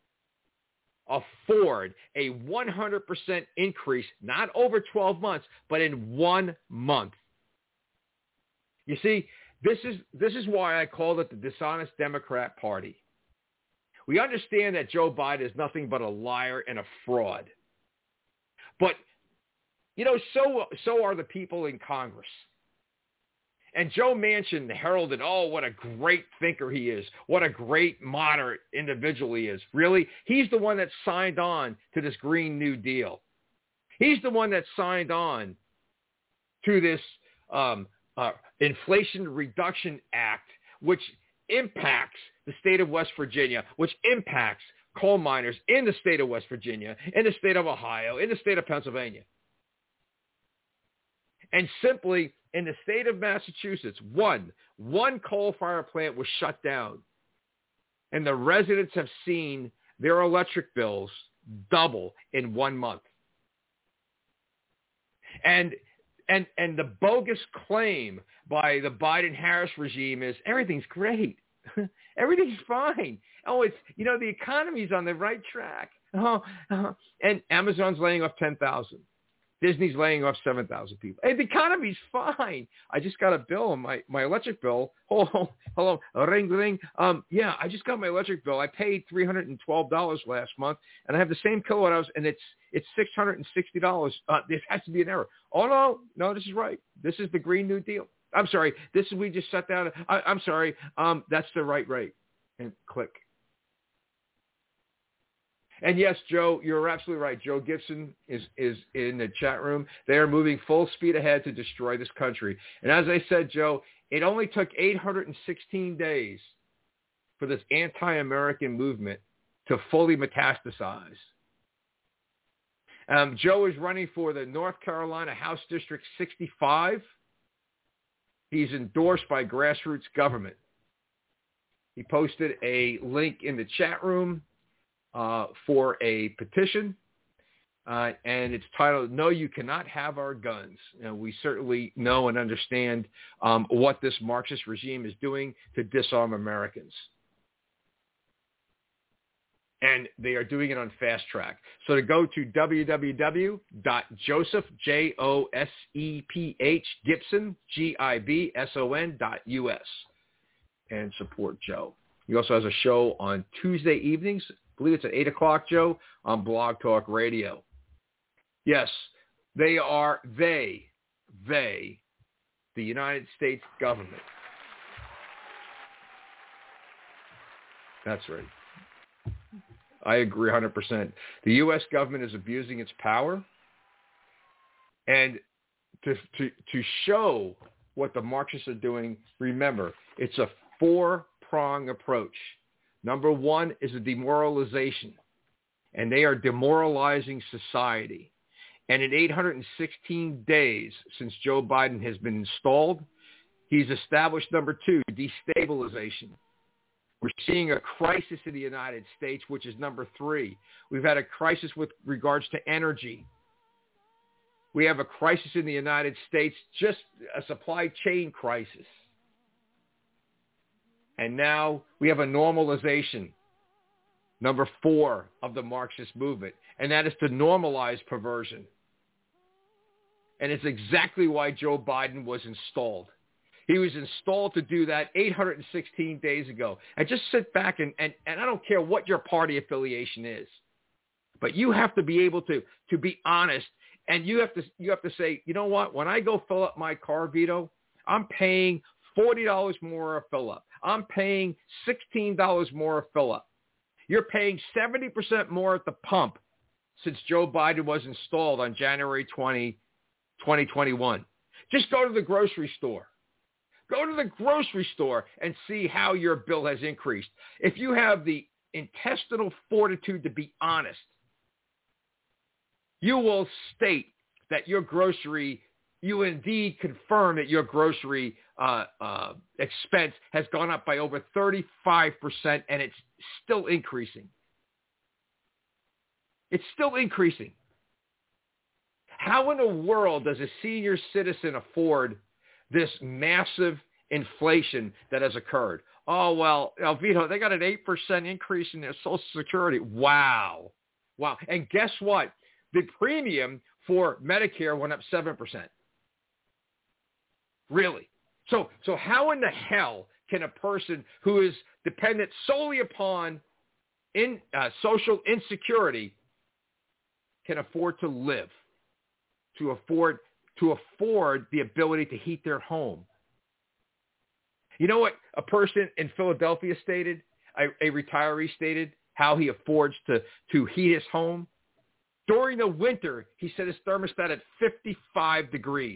S2: afford a 100% increase, not over 12 months, but in 1 month? You see, this is why I call it the dishonest Democrat Party. We understand that Joe Biden is nothing but a liar and a fraud. But, so are the people in Congress. And Joe Manchin heralded, what a great thinker he is. What a great moderate individual he is. Really? He's the one that signed on to this Green New Deal. He's the one that signed on to this Inflation Reduction Act, which impacts the state of West Virginia, which impacts coal miners in the state of West Virginia, in the state of Ohio, in the state of Pennsylvania. And simply, in the state of Massachusetts, one coal-fired plant was shut down. And the residents have seen their electric bills double in 1 month. And the bogus claim by the Biden-Harris regime is everything's great. Everything's fine. Oh, it's, the economy's on the right track. And Amazon's laying off 10,000. Disney's laying off 7,000 people. Hey, the economy's fine. I just got a bill on my electric bill. Hello, ring, ring. Yeah, I just got my electric bill. I paid $312 last month, and I have the same kilowatt hours, and it's $660. This has to be an error. Oh, no, this is right. This is the Green New Deal. I'm sorry. We just shut down. I'm sorry. That's the right rate. And click. And yes, Joe, you're absolutely right. Joe Gibson is in the chat room. They are moving full speed ahead to destroy this country. And as I said, Joe, it only took 816 days for this anti-American movement to fully metastasize. Joe is running for the North Carolina House District 65. He's endorsed by grassroots government. He posted a link in the chat room for a petition, and it's titled, "No, You Cannot Have Our Guns." We certainly know and understand what this Marxist regime is doing to disarm Americans. And they are doing it on fast track. So to go to www.joseph, Gibson, Gibson.us and support Joe. He also has a show on Tuesday evenings. I believe it's at 8 o'clock, Joe, on Blog Talk Radio. Yes, the United States government. That's right. I agree 100%. The U.S. government is abusing its power. And to show what the Marxists are doing, remember, it's a four-prong approach. Number one is a demoralization, and they are demoralizing society. And in 816 days since Joe Biden has been installed, he's established number two, destabilization. We're seeing a crisis in the United States, which is number three. We've had a crisis with regards to energy. We have a crisis in the United States, just a supply chain crisis. And now we have a normalization, number four of the Marxist movement, and that is to normalize perversion. And it's exactly why Joe Biden was installed. He was installed to do that 816 days ago. And just sit back and I don't care what your party affiliation is, but you have to be able to be honest, and you have to say, you know what? When I go fill up my car, Vito, I'm paying $40 more a fill up. I'm paying $16 more a fill up. You're paying 70% more at the pump since Joe Biden was installed on January 20, 2021. Just go to the grocery store. Go to the grocery store and see how your bill has increased. If you have the intestinal fortitude to be honest, you will state that your grocery, you indeed confirm that your grocery expense has gone up by over 35%, and it's still increasing. It's still increasing. How in the world does a senior citizen afford this massive inflation that has occurred? Oh, well, Vito, they got an 8% increase in their Social Security. Wow. And guess what? The premium for Medicare went up 7%. Really? So how in the hell can a person who is dependent solely upon social insecurity can afford to live, to afford the ability to heat their home? You know what a person in Philadelphia stated, a retiree stated, how he affords to heat his home? During the winter, he set his thermostat at 55 degrees.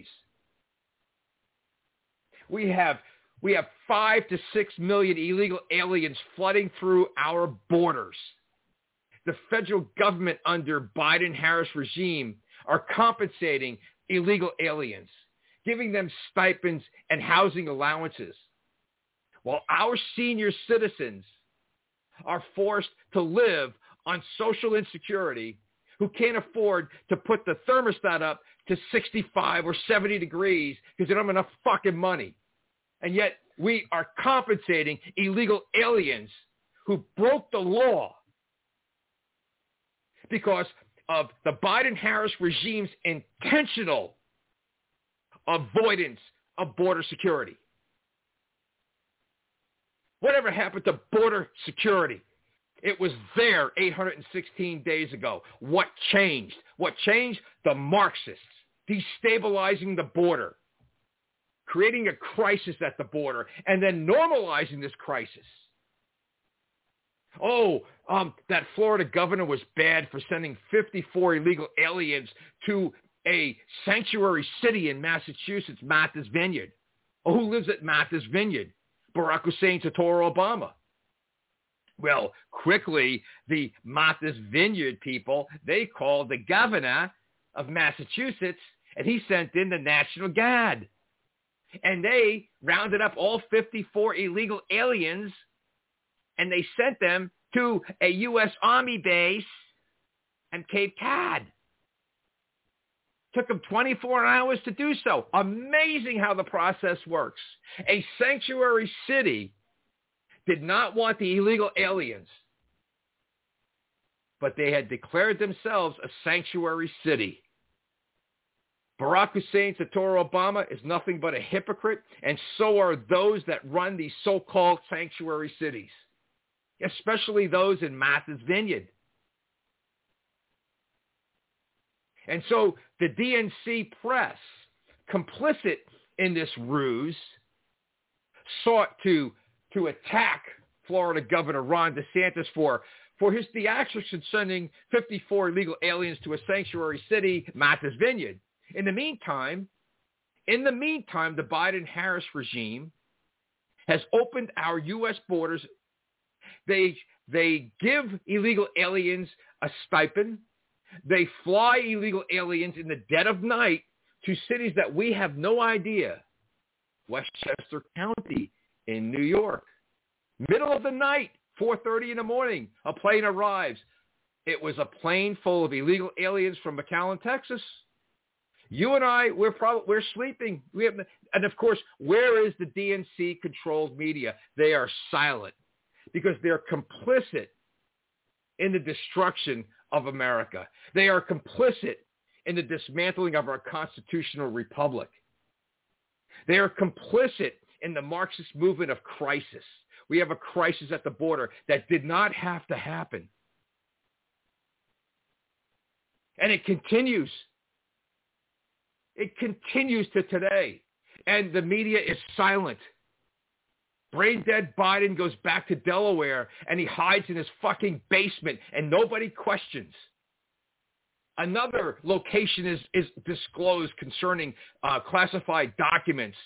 S2: We have 5 to 6 million illegal aliens flooding through our borders. The federal government under Biden-Harris regime are compensating illegal aliens. giving them stipends and housing allowances, while our senior citizens are forced to live on social insecurity, who can't afford to put the thermostat up to 65 or 70 degrees because they don't have enough fucking money. And yet we are compensating illegal aliens who broke the law because of the Biden-Harris regime's intentional avoidance of border security. Whatever happened to border security? It was there 816 days ago. What changed? What changed? The Marxists destabilizing the border, creating a crisis at the border, and then normalizing this crisis. That Florida governor was bad for sending 54 illegal aliens to a sanctuary city in Massachusetts, Martha's Vineyard. Who lives at Martha's Vineyard? Barack Hussein Sator Obama. Well, quickly, the Martha's Vineyard people, they called the governor of Massachusetts, and he sent in the National Guard. And they rounded up all 54 illegal aliens, and they sent them to a U.S. Army base in Cape Cod. Took them 24 hours to do so. Amazing how the process works. A sanctuary city did not want the illegal aliens, but they had declared themselves a sanctuary city. Barack Hussein Sator Obama is nothing but a hypocrite, and so are those that run these so-called sanctuary cities, especially those in Martha's Vineyard. And so the DNC press, complicit in this ruse, sought to attack Florida Governor Ron DeSantis for his theatrics in sending 54 illegal aliens to a sanctuary city, Martha's Vineyard. In the meantime, the Biden-Harris regime has opened our U.S. borders. They give illegal aliens a stipend. They fly illegal aliens in the dead of night to cities that we have no idea. Westchester County in New York. Middle of the night, 4:30 in the morning, a plane arrives. It was a plane full of illegal aliens from McAllen, Texas. You and I, we're sleeping. And of course, where is the DNC-controlled media? They are silent because they're complicit in the destruction of America. They are complicit in the dismantling of our constitutional republic. They are complicit in the Marxist movement of crisis. We have a crisis at the border that did not have to happen. And it continues. It continues to today. And the media is silent. Brain dead Biden goes back to Delaware and he hides in his fucking basement and nobody questions. Another location is disclosed concerning classified documents.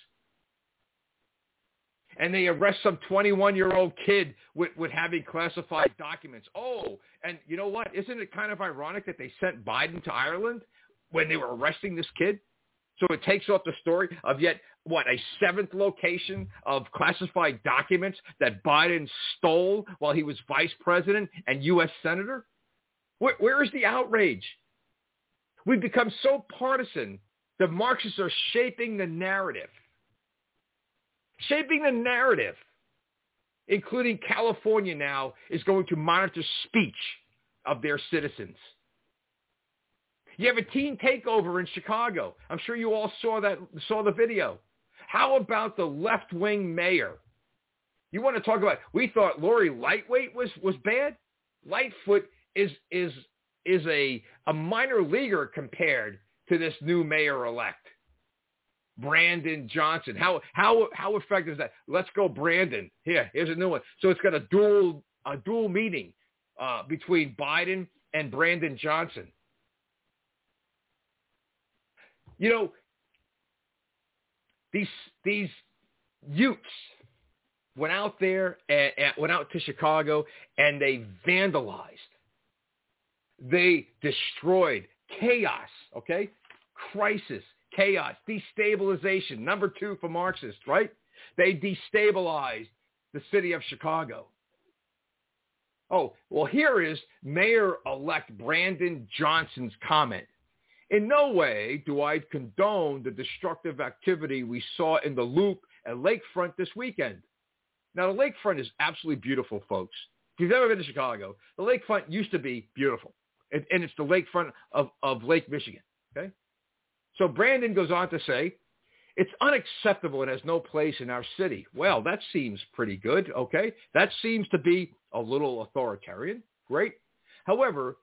S2: And they arrest some 21-year-old kid with having classified documents. Oh, and you know what? Isn't it kind of ironic that they sent Biden to Ireland when they were arresting this kid? So it takes off the story of yet, a seventh location of classified documents that Biden stole while he was vice president and U.S. senator? Where is the outrage? We've become so partisan. The Marxists are shaping the narrative. Shaping the narrative, including California now, is going to monitor speech of their citizens. You have a teen takeover in Chicago. I'm sure you all saw the video. How about the left-wing mayor? You want to talk about, we thought Lori Lightweight was bad? Lightfoot is a minor leaguer compared to this new mayor-elect. Brandon Johnson. How effective is that? Let's go, Brandon. Here's a new one. So it's got a dual meeting between Biden and Brandon Johnson. You know, these Utes went out there and went out to Chicago and they vandalized. They destroyed. Chaos, okay? Crisis chaos, destabilization. Number 2 for Marxists, right? They destabilized the city of Chicago. Oh, well, here is Mayor-elect Brandon Johnson's comment. In no way do I condone the destructive activity we saw in the Loop at Lakefront this weekend. Now, the Lakefront is absolutely beautiful, folks. If you've ever been to Chicago, the Lakefront used to be beautiful. And it's the lakefront of Lake Michigan, okay? So Brandon goes on to say, it's unacceptable and has no place in our city. Well, that seems pretty good, okay? That seems to be a little authoritarian. Great. However,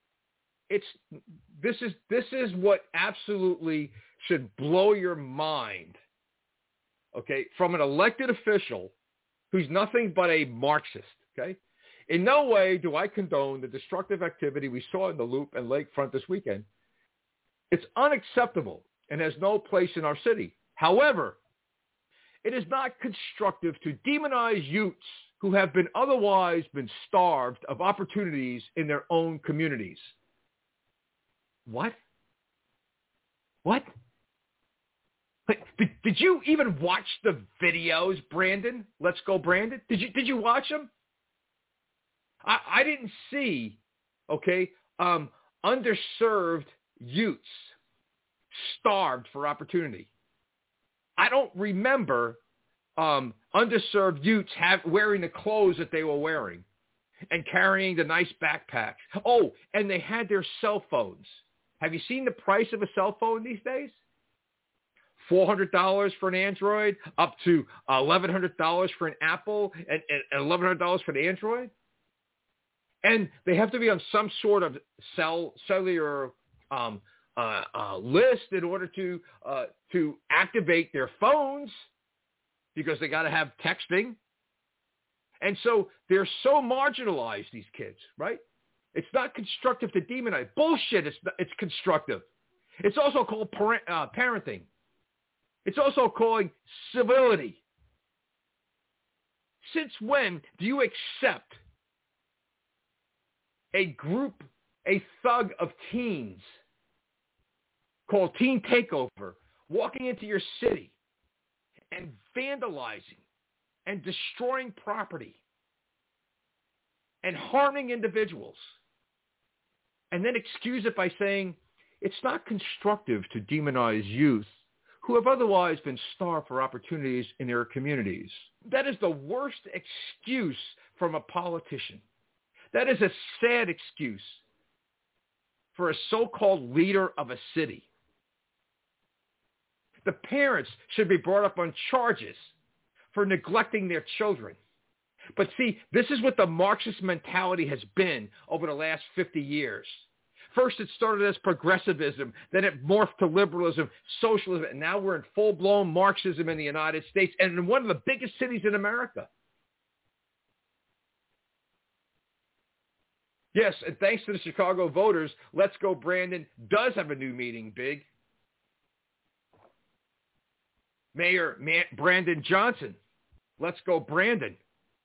S2: this is what absolutely should blow your mind, okay, from an elected official who's nothing but a Marxist, okay? In no way do I condone the destructive activity we saw in the Loop and Lakefront this weekend. It's unacceptable and has no place in our city. However, it is not constructive to demonize youths who have been otherwise been starved of opportunities in their own communities. What? What? Did you even watch the videos, Brandon? Let's Go Brandon. Did you watch them? I didn't see, okay, underserved youths starved for opportunity. I don't remember underserved youths wearing the clothes that they were wearing and carrying the nice backpacks. Oh, and they had their cell phones. Have you seen the price of a cell phone these days? $400 for an Android, up to $1,100 for an Apple, and $1,100 for the Android. And they have to be on some sort of cellular list in order to activate their phones, because they got to have texting. And so they're so marginalized, these kids, right? It's not constructive to demonize. Bullshit. It's constructive. It's also called parenting. It's also called civility. Since when do you accept a thug of teens called Teen Takeover walking into your city and vandalizing and destroying property and harming individuals, and then excuse it by saying it's not constructive to demonize youth who have otherwise been starved for opportunities in their communities? That is the worst excuse from a politician. That is a sad excuse for a so-called leader of a city. The parents should be brought up on charges for neglecting their children. But see, this is what the Marxist mentality has been over the last 50 years. First, it started as progressivism, then it morphed to liberalism, socialism, and now we're in full-blown Marxism in the United States and in one of the biggest cities in America. Yes, and thanks to the Chicago voters, Let's Go Brandon does have a new meeting, Big. Mayor Brandon Johnson, Let's Go Brandon.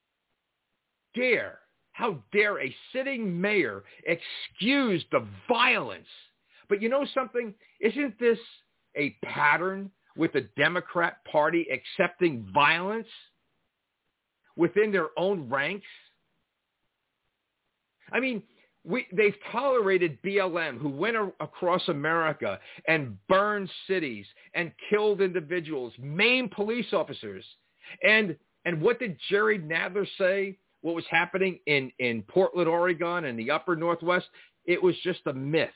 S2: How dare a sitting mayor excuse the violence? But you know something? Isn't this a pattern with the Democrat Party accepting violence within their own ranks? I mean, they've tolerated BLM, who went across America and burned cities and killed individuals, maimed police officers. And what did Jerry Nadler say? What was happening in Portland, Oregon, and the upper Northwest? It was just a myth.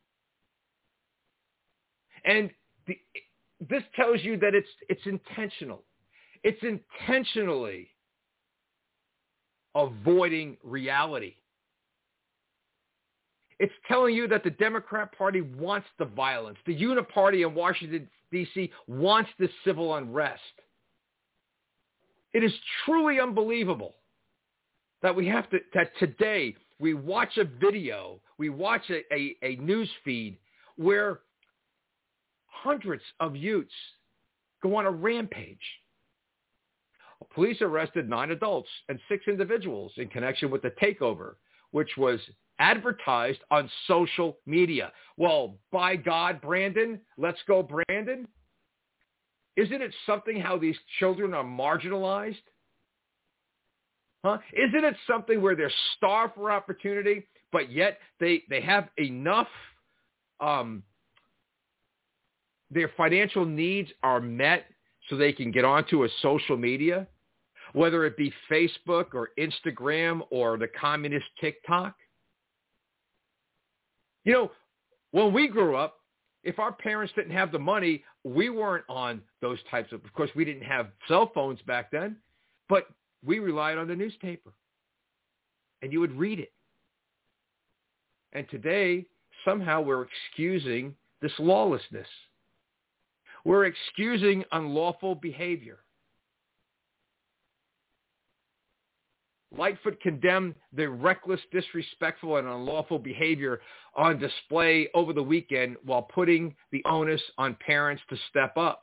S2: And this tells you that it's intentional. It's intentionally avoiding reality. It's telling you that the Democrat Party wants the violence. The Uniparty in Washington, D.C. wants this civil unrest. It is truly unbelievable that that today we watch a video, we watch a news feed where hundreds of youths go on a rampage. Police arrested 9 adults and 6 individuals in connection with the takeover, which was advertised on social media. Well, by God, Brandon, let's go, Brandon. Isn't it something how these children are marginalized? Huh? Isn't it something where they're starved for opportunity, but yet they have enough, their financial needs are met so they can get onto a social media, whether it be Facebook or Instagram or the communist TikTok? You know, when we grew up, if our parents didn't have the money, we weren't on those types of course, we didn't have cell phones back then, but we relied on the newspaper. And you would read it. And today, somehow we're excusing this lawlessness. We're excusing unlawful behavior. Lightfoot condemned the reckless, disrespectful, and unlawful behavior on display over the weekend while putting the onus on parents to step up.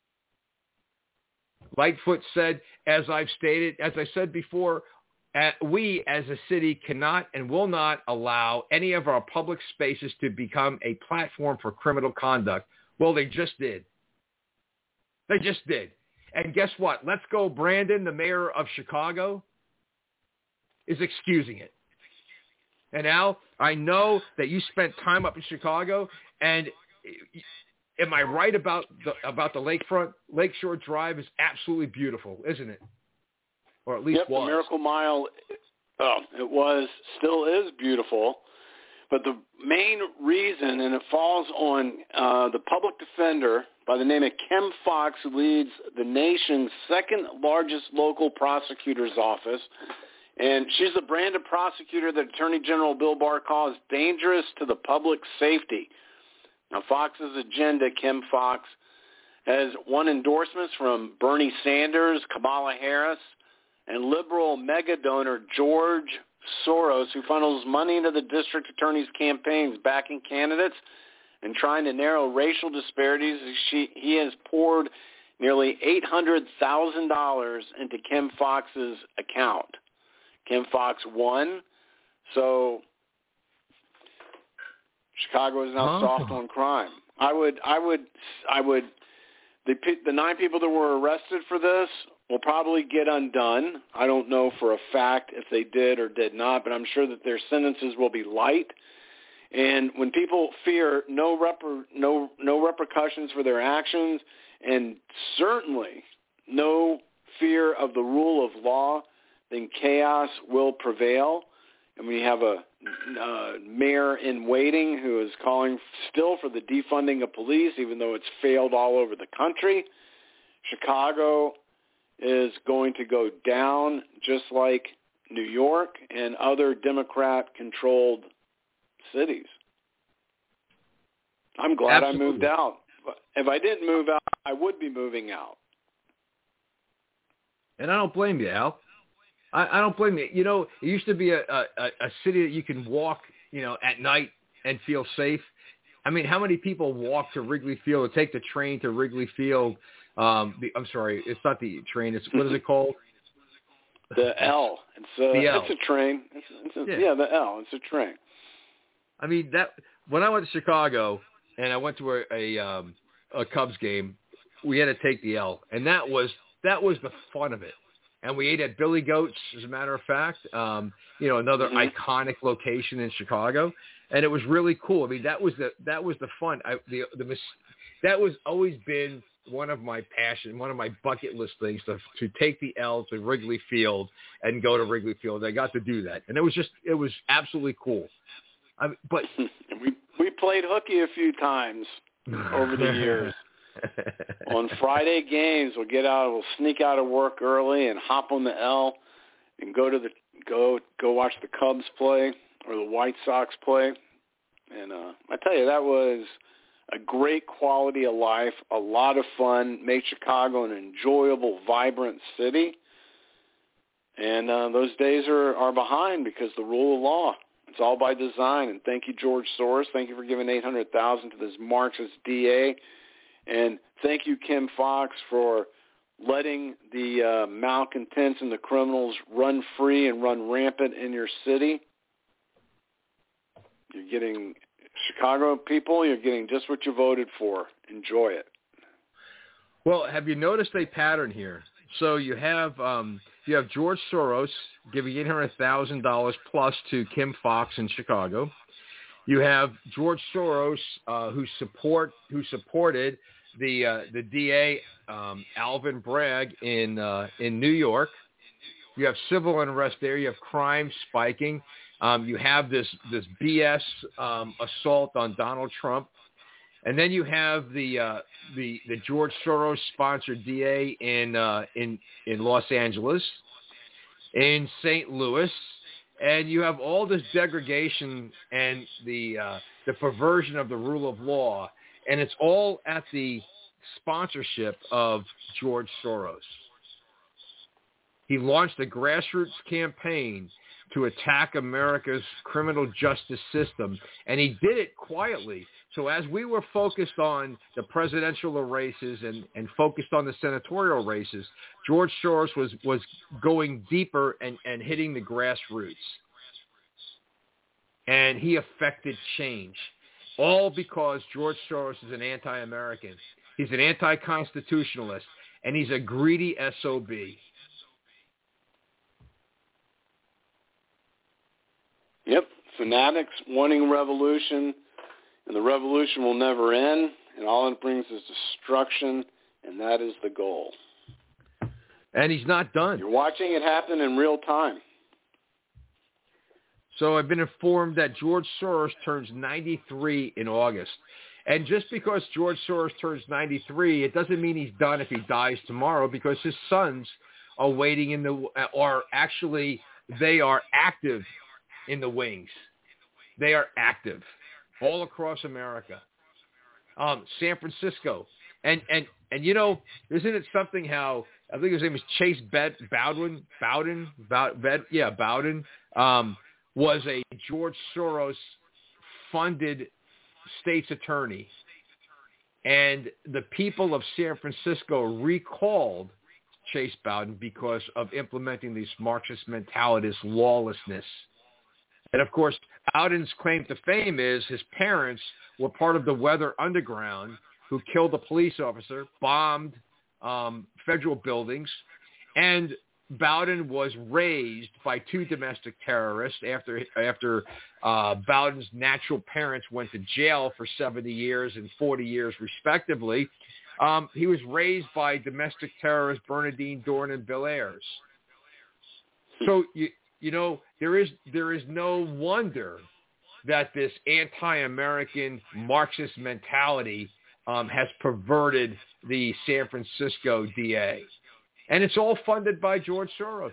S2: Lightfoot said, as I said before, we as a city cannot and will not allow any of our public spaces to become a platform for criminal conduct. Well, they just did. They just did. And guess what? Let's go, Brandon, the mayor of Chicago, is excusing it. And Al, I know that you spent time up in Chicago, and am I right about the lakefront? Lakeshore Drive is absolutely beautiful, isn't it? Or at least was.
S3: The Miracle Mile, still is beautiful. But the main reason, and it falls on the public defender by the name of Kim Foxx, who leads the nation's second largest local prosecutor's office. And she's the brand of prosecutor that Attorney General Bill Barr calls dangerous to the public safety. Now, Fox's agenda, Kim Foxx, has won endorsements from Bernie Sanders, Kamala Harris, and liberal mega donor George Soros, who funnels money into the district attorney's campaigns, backing candidates and trying to narrow racial disparities. He has poured nearly $800,000 into Kim Foxx's account. Kim Foxx won, so Chicago is now soft on crime. The 9 people that were arrested for this will probably get undone. I don't know for a fact if they did or did not, but I'm sure that their sentences will be light. And when people fear no repercussions for their actions, and certainly no fear of the rule of law, then chaos will prevail. And we have a mayor in waiting who is calling still for the defunding of police, even though it's failed all over the country. Chicago is going to go down just like New York and other Democrat-controlled cities. I'm glad I moved out. If I didn't move out, I would be moving out.
S2: And I don't blame you, Al. I don't blame you. You know, it used to be a city that you can walk, at night and feel safe. I mean, how many people walk to Wrigley Field or take the train to Wrigley Field? I'm sorry, it's not the train. It's what is it called?
S3: The L.
S2: The L.
S3: It's a train. The L. It's a train.
S2: I mean, when I went to Chicago and I went to a Cubs game, we had to take the L, and that was the fun of it. And we ate at Billy Goat's, as a matter of fact, another iconic location in Chicago, and it was really cool. I mean, that was the fun. That was always been one of my passion, one of my bucket list things to take the L to Wrigley Field and go to Wrigley Field. I got to do that, and it was absolutely cool. But
S3: we played hooky a few times over the years. On Friday games, we'll sneak out of work early and hop on the L and go watch the Cubs play or the White Sox play. And I tell you, that was a great quality of life, a lot of fun, made Chicago an enjoyable, vibrant city. And those days are behind because the rule of law. It's all by design. And thank you, George Soros. Thank you for giving $800,000 to this Marxist DA. And thank you, Kim Foxx, for letting the malcontents and the criminals run free and run rampant in your city. You're getting Chicago people, you're getting just what you voted for. Enjoy it.
S2: Well, have you noticed a pattern here? So you have George Soros giving $800,000 plus to Kim Foxx in Chicago. You have George Soros who supported the DA Alvin Bragg in New York. You have civil unrest there. You have crime spiking. You have this BS assault on Donald Trump, and then you have the George Soros sponsored DA in Los Angeles, in St. Louis, and you have all this degradation and the perversion of the rule of law, and it's all at the sponsorship of George Soros. He launched a grassroots campaign to attack America's criminal justice system, and he did it quietly. So as we were focused on the presidential races and focused on the senatorial races, George Soros was going deeper and hitting the grassroots. And he affected change, all because George Soros is an anti-American. He's an anti-constitutionalist, and he's a greedy SOB.
S3: Yep, fanatics wanting revolution, and the revolution will never end, and all it brings is destruction, and that is the goal.
S2: And he's not done.
S3: You're watching it happen in real time.
S2: So I've been informed that George Soros turns 93 in August. And just because George Soros turns 93, it doesn't mean he's done if he dies tomorrow, because his sons are waiting they are active in the wings. They are active all across America. San Francisco. And you know, isn't it something how, I think his name is Chase Bowden, was a George Soros funded state's attorney. And the people of San Francisco recalled Chase Bowden because of implementing these Marxist mentalities, lawlessness. And, of course, Bowden's claim to fame is his parents were part of the Weather Underground, who killed a police officer, bombed federal buildings, and Bowden was raised by two domestic terrorists after Bowden's natural parents went to jail for 70 years and 40 years, respectively. He was raised by domestic terrorists Bernardine Dohrn and Bill Ayers. So, you know, there is no wonder that this anti-American Marxist mentality has perverted the San Francisco DA. And it's all funded by George Soros.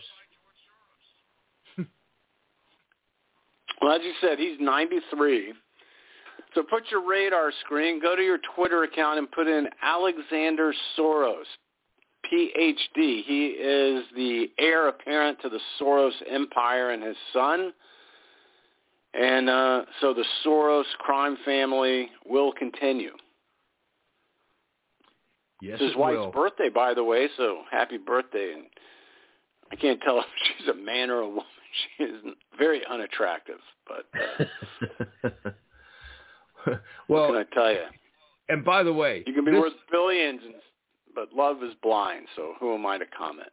S3: Well, as you said, he's 93. So put your radar screen, go to your Twitter account and put in Alexander Soros, PhD. He is the heir apparent to the Soros empire and his son. And so the Soros crime family will continue.
S2: Yes,
S3: it's his wife's birthday, by the way, so happy birthday. And I can't tell if she's a man or a woman. She is very unattractive, but
S2: well,
S3: what can I tell you?
S2: And by the way,
S3: you can be worth billions, but love is blind, so who am I to comment?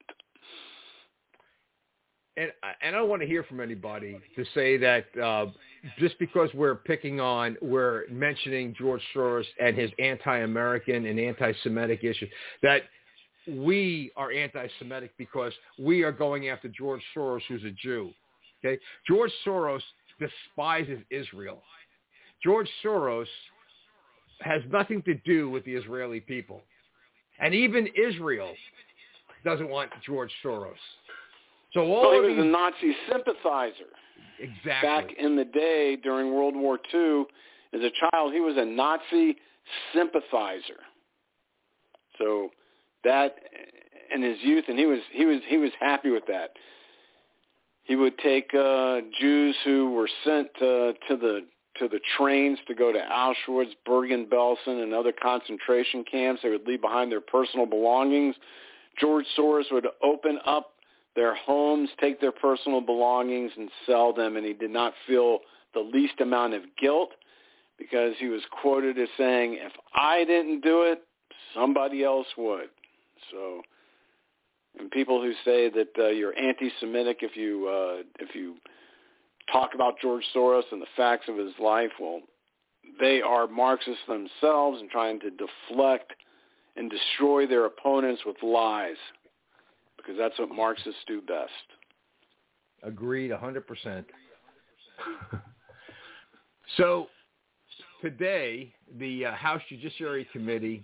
S2: And I don't want to hear from anybody to say that just because we're mentioning George Soros and his anti-American and anti-Semitic issues, that we are anti-Semitic because we are going after George Soros, who's a Jew. Okay, George Soros despises Israel. George Soros has nothing to do with the Israeli people, and even Israel doesn't want George Soros. So he
S3: was a Nazi sympathizer.
S2: Exactly.
S3: Back in the day during World War II, as a child, he was a Nazi sympathizer. So that in his youth, and he was happy with that. He would take Jews who were sent to the trains to go to Auschwitz, Bergen-Belsen, and other concentration camps. They would leave behind their personal belongings. George Soros would open up their homes, take their personal belongings, and sell them, and he did not feel the least amount of guilt, because he was quoted as saying, if I didn't do it, somebody else would. So, and people who say that you're anti-Semitic if you talk about George Soros and the facts of his life, well, they are Marxists themselves and trying to deflect and destroy their opponents with lies, because that's what Marxists do best.
S2: Agreed, 100%. So today, the House Judiciary Committee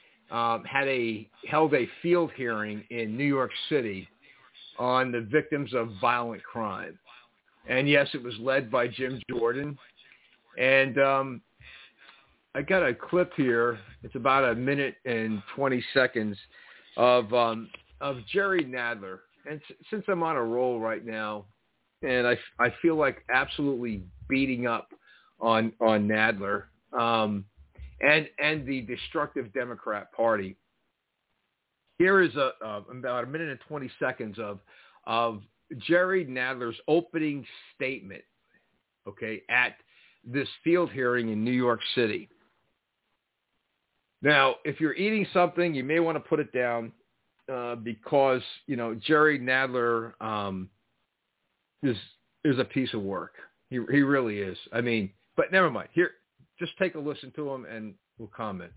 S2: held a field hearing in New York City on the victims of violent crime. And yes, it was led by Jim Jordan. And I got a clip here. It's about a minute and 20 seconds of Jerry Nadler. And since I'm on a roll right now, and I feel like absolutely beating up on Nadler and the destructive Democrat Party, here is about a minute and 20 seconds of Jerry Nadler's opening statement, okay, at this field hearing in New York City. Now, if you're eating something, you may want to put it down because, Jerry Nadler is a piece of work. He really is. I mean, but never mind. Here, just take a listen to him and we'll comment.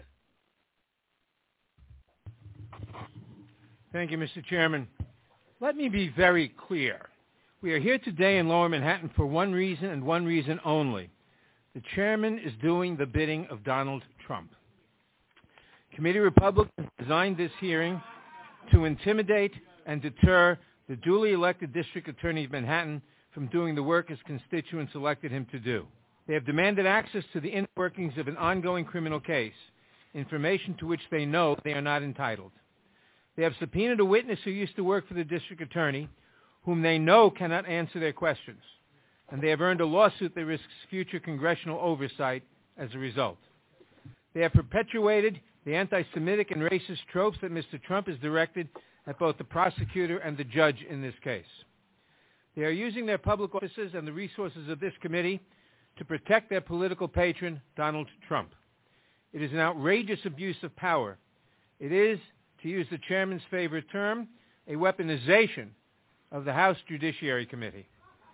S4: Thank you, Mr. Chairman. Let me be very clear. We are here today in Lower Manhattan for one reason and one reason only. The chairman is doing the bidding of Donald Trump. Committee Republicans designed this hearing to intimidate and deter the duly elected District Attorney of Manhattan from doing the work his constituents elected him to do. They have demanded access to the inner workings of an ongoing criminal case, information to which they know they are not entitled. They have subpoenaed a witness who used to work for the District Attorney, whom they know cannot answer their questions, and they have earned a lawsuit that risks future congressional oversight as a result. They have perpetuated the anti-Semitic and racist tropes that Mr. Trump has directed at both the prosecutor and the judge in this case. They are using their public offices and the resources of this committee to protect their political patron, Donald Trump. It is an outrageous abuse of power. It is, to use the chairman's favorite term, a weaponization of the House Judiciary Committee.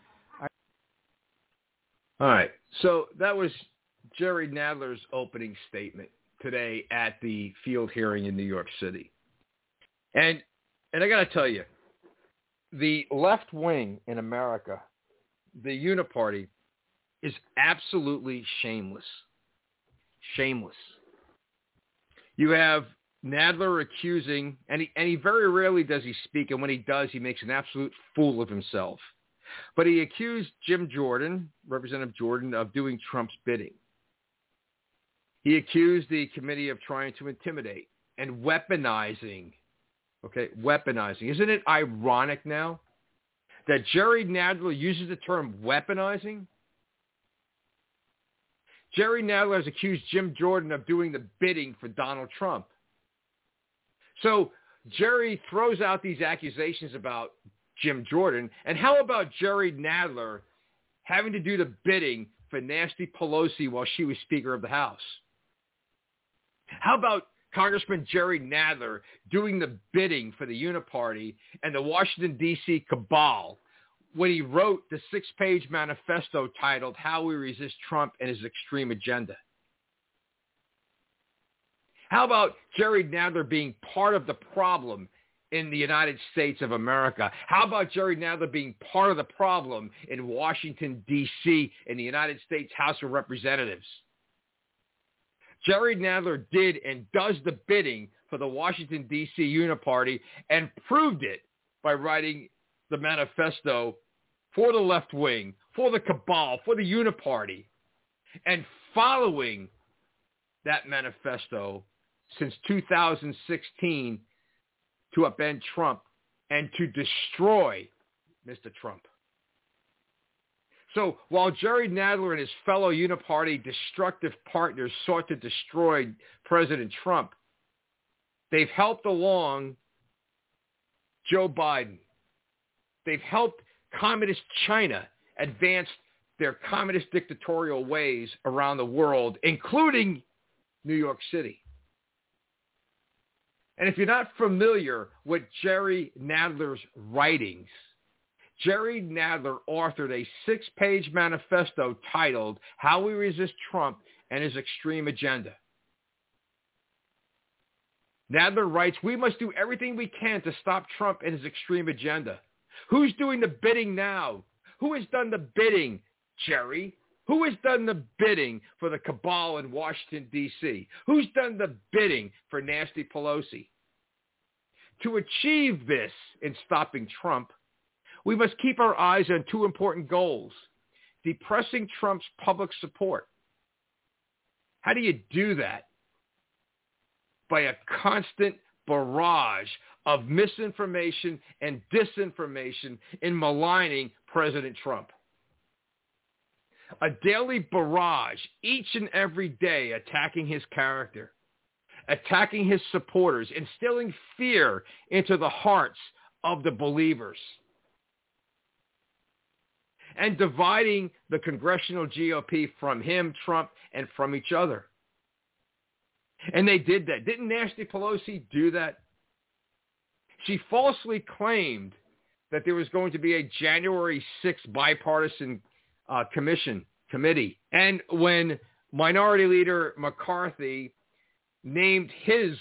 S2: All right. So that was Jerry Nadler's opening statement today at the field hearing in New York City. And I got to tell you, the left wing in America, the Uniparty, is absolutely shameless. Shameless. You have Nadler accusing, and he very rarely does he speak, and when he does, he makes an absolute fool of himself. But he accused Jim Jordan, Representative Jordan, of doing Trump's bidding. He accused the committee of trying to intimidate and weaponizing. Okay, weaponizing. Isn't it ironic now that Jerry Nadler uses the term weaponizing? Jerry Nadler has accused Jim Jordan of doing the bidding for Donald Trump. So Jerry throws out these accusations about Jim Jordan. And how about Jerry Nadler having to do the bidding for Nancy Pelosi while she was Speaker of the House? How about Congressman Jerry Nadler doing the bidding for the Uniparty and the Washington, D.C. cabal when he wrote the 6-page manifesto titled How We Resist Trump and His Extreme Agenda? How about Jerry Nadler being part of the problem in the United States of America? How about Jerry Nadler being part of the problem in Washington, D.C. in the United States House of Representatives? Jerry Nadler did and does the bidding for the Washington, D.C. Uniparty and proved it by writing the manifesto for the left wing, for the cabal, for the Uniparty, and following that manifesto since 2016 to upend Trump and to destroy Mr. Trump. So while Jerry Nadler and his fellow Uniparty destructive partners sought to destroy President Trump, they've helped along Joe Biden. They've helped Communist China advance their communist dictatorial ways around the world, including New York City. And if you're not familiar with Jerry Nadler's writings, Jerry Nadler authored a 6-page manifesto titled How We Resist Trump and His Extreme Agenda. Nadler writes, we must do everything we can to stop Trump and his extreme agenda. Who's doing the bidding now? Who has done the bidding, Jerry? Who has done the bidding for the cabal in Washington, D.C.? Who's done the bidding for Nancy Pelosi? To achieve this in stopping Trump, we must keep our eyes on 2 important goals: depressing Trump's public support. How do you do that? By a constant barrage of misinformation and disinformation in maligning President Trump. A daily barrage each and every day attacking his character, attacking his supporters, instilling fear into the hearts of the believers, and dividing the congressional GOP from him, Trump, and from each other. And they did that. Didn't Nancy Pelosi do that? She falsely claimed that there was going to be a January 6th bipartisan committee. And when Minority Leader McCarthy named his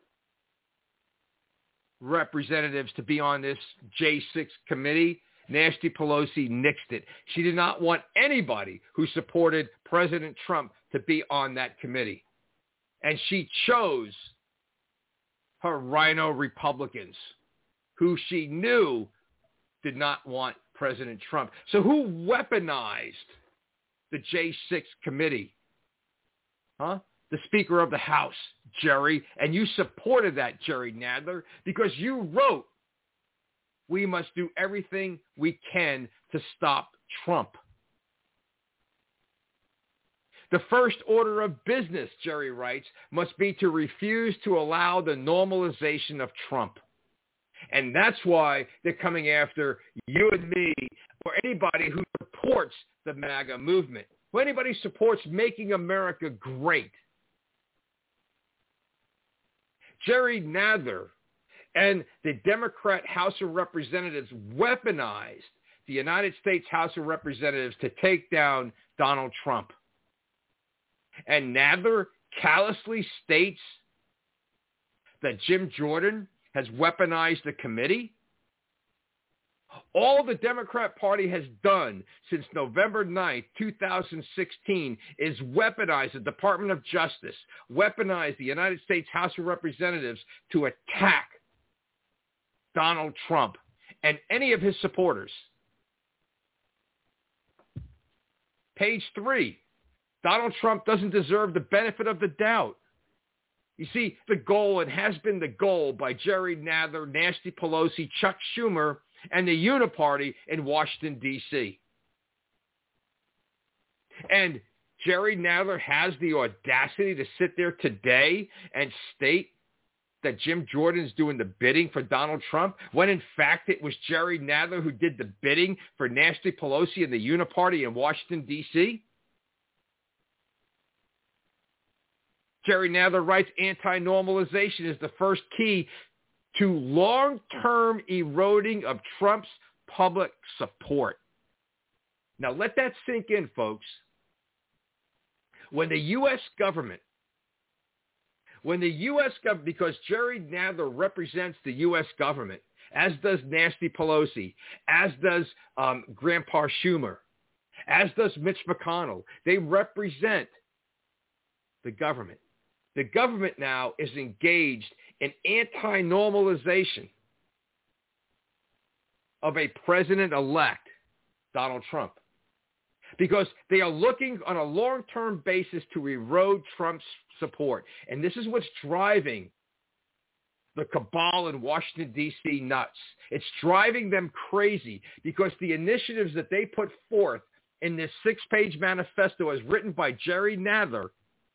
S2: representatives to be on this J6 committee, Nancy Pelosi nixed it. She did not want anybody who supported President Trump to be on that committee. And she chose her rhino Republicans, who she knew did not want President Trump. So who weaponized the J6 committee? The Speaker of the House, Jerry. And you supported that, Jerry Nadler, because you wrote, we must do everything we can to stop Trump. The first order of business, Jerry writes, must be to refuse to allow the normalization of Trump. And that's why they're coming after you and me or anybody who supports the MAGA movement, or anybody who supports making America great. Jerry Nadler and the Democrat House of Representatives weaponized the United States House of Representatives to take down Donald Trump. And Nadler callously states that Jim Jordan has weaponized the committee. All the Democrat Party has done since November 9th, 2016 is weaponize the Department of Justice, weaponize the United States House of Representatives to attack Donald Trump and any of his supporters. Page 3. Donald Trump doesn't deserve the benefit of the doubt. You see, the goal, and has been the goal by Jerry Nadler, Nancy Pelosi, Chuck Schumer, and the Uniparty in Washington, D.C. And Jerry Nadler has the audacity to sit there today and state that Jim Jordan's doing the bidding for Donald Trump, when in fact it was Jerry Nadler who did the bidding for Nancy Pelosi and the Uniparty in Washington, D.C.? Jerry Nadler writes, anti-normalization is the first key to long-term eroding of Trump's public support. Now let that sink in, folks. When the U.S. government, because Jerry Nadler represents the U.S. government, as does Nancy Pelosi, as does Grandpa Schumer, as does Mitch McConnell, they represent the government. The government now is engaged in anti-normalization of a president-elect, Donald Trump, because they are looking on a long-term basis to erode Trump's support. And this is what's driving the cabal in Washington, D.C. nuts. It's driving them crazy because the initiatives that they put forth in this 6-page manifesto as written by Jerry Nadler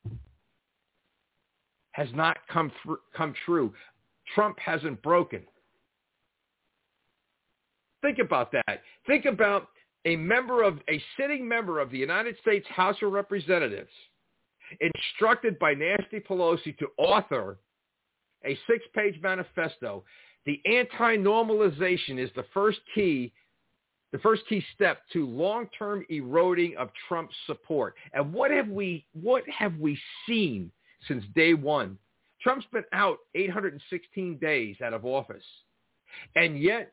S2: has not come true. Trump hasn't broken. Think about that. Think about a sitting member of the United States House of Representatives, instructed by Nancy Pelosi to author a 6-page manifesto. The anti-normalization is the first key step to long-term eroding of Trump's support. And what have we seen since day one? Trump's been out 816 days out of office. And yet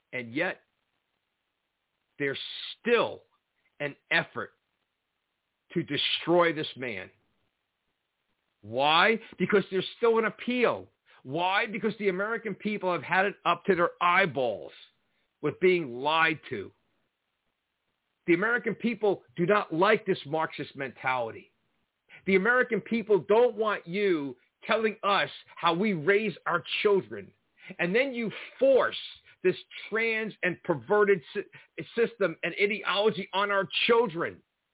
S2: there's still an effort to destroy this man. Why? Because there's still an appeal. Why? Because the American people have had it up to their eyeballs with being lied to. The American people do not like this Marxist mentality. The American people don't want you telling us how we raise our children. And then you force this trans and perverted system and ideology on our children.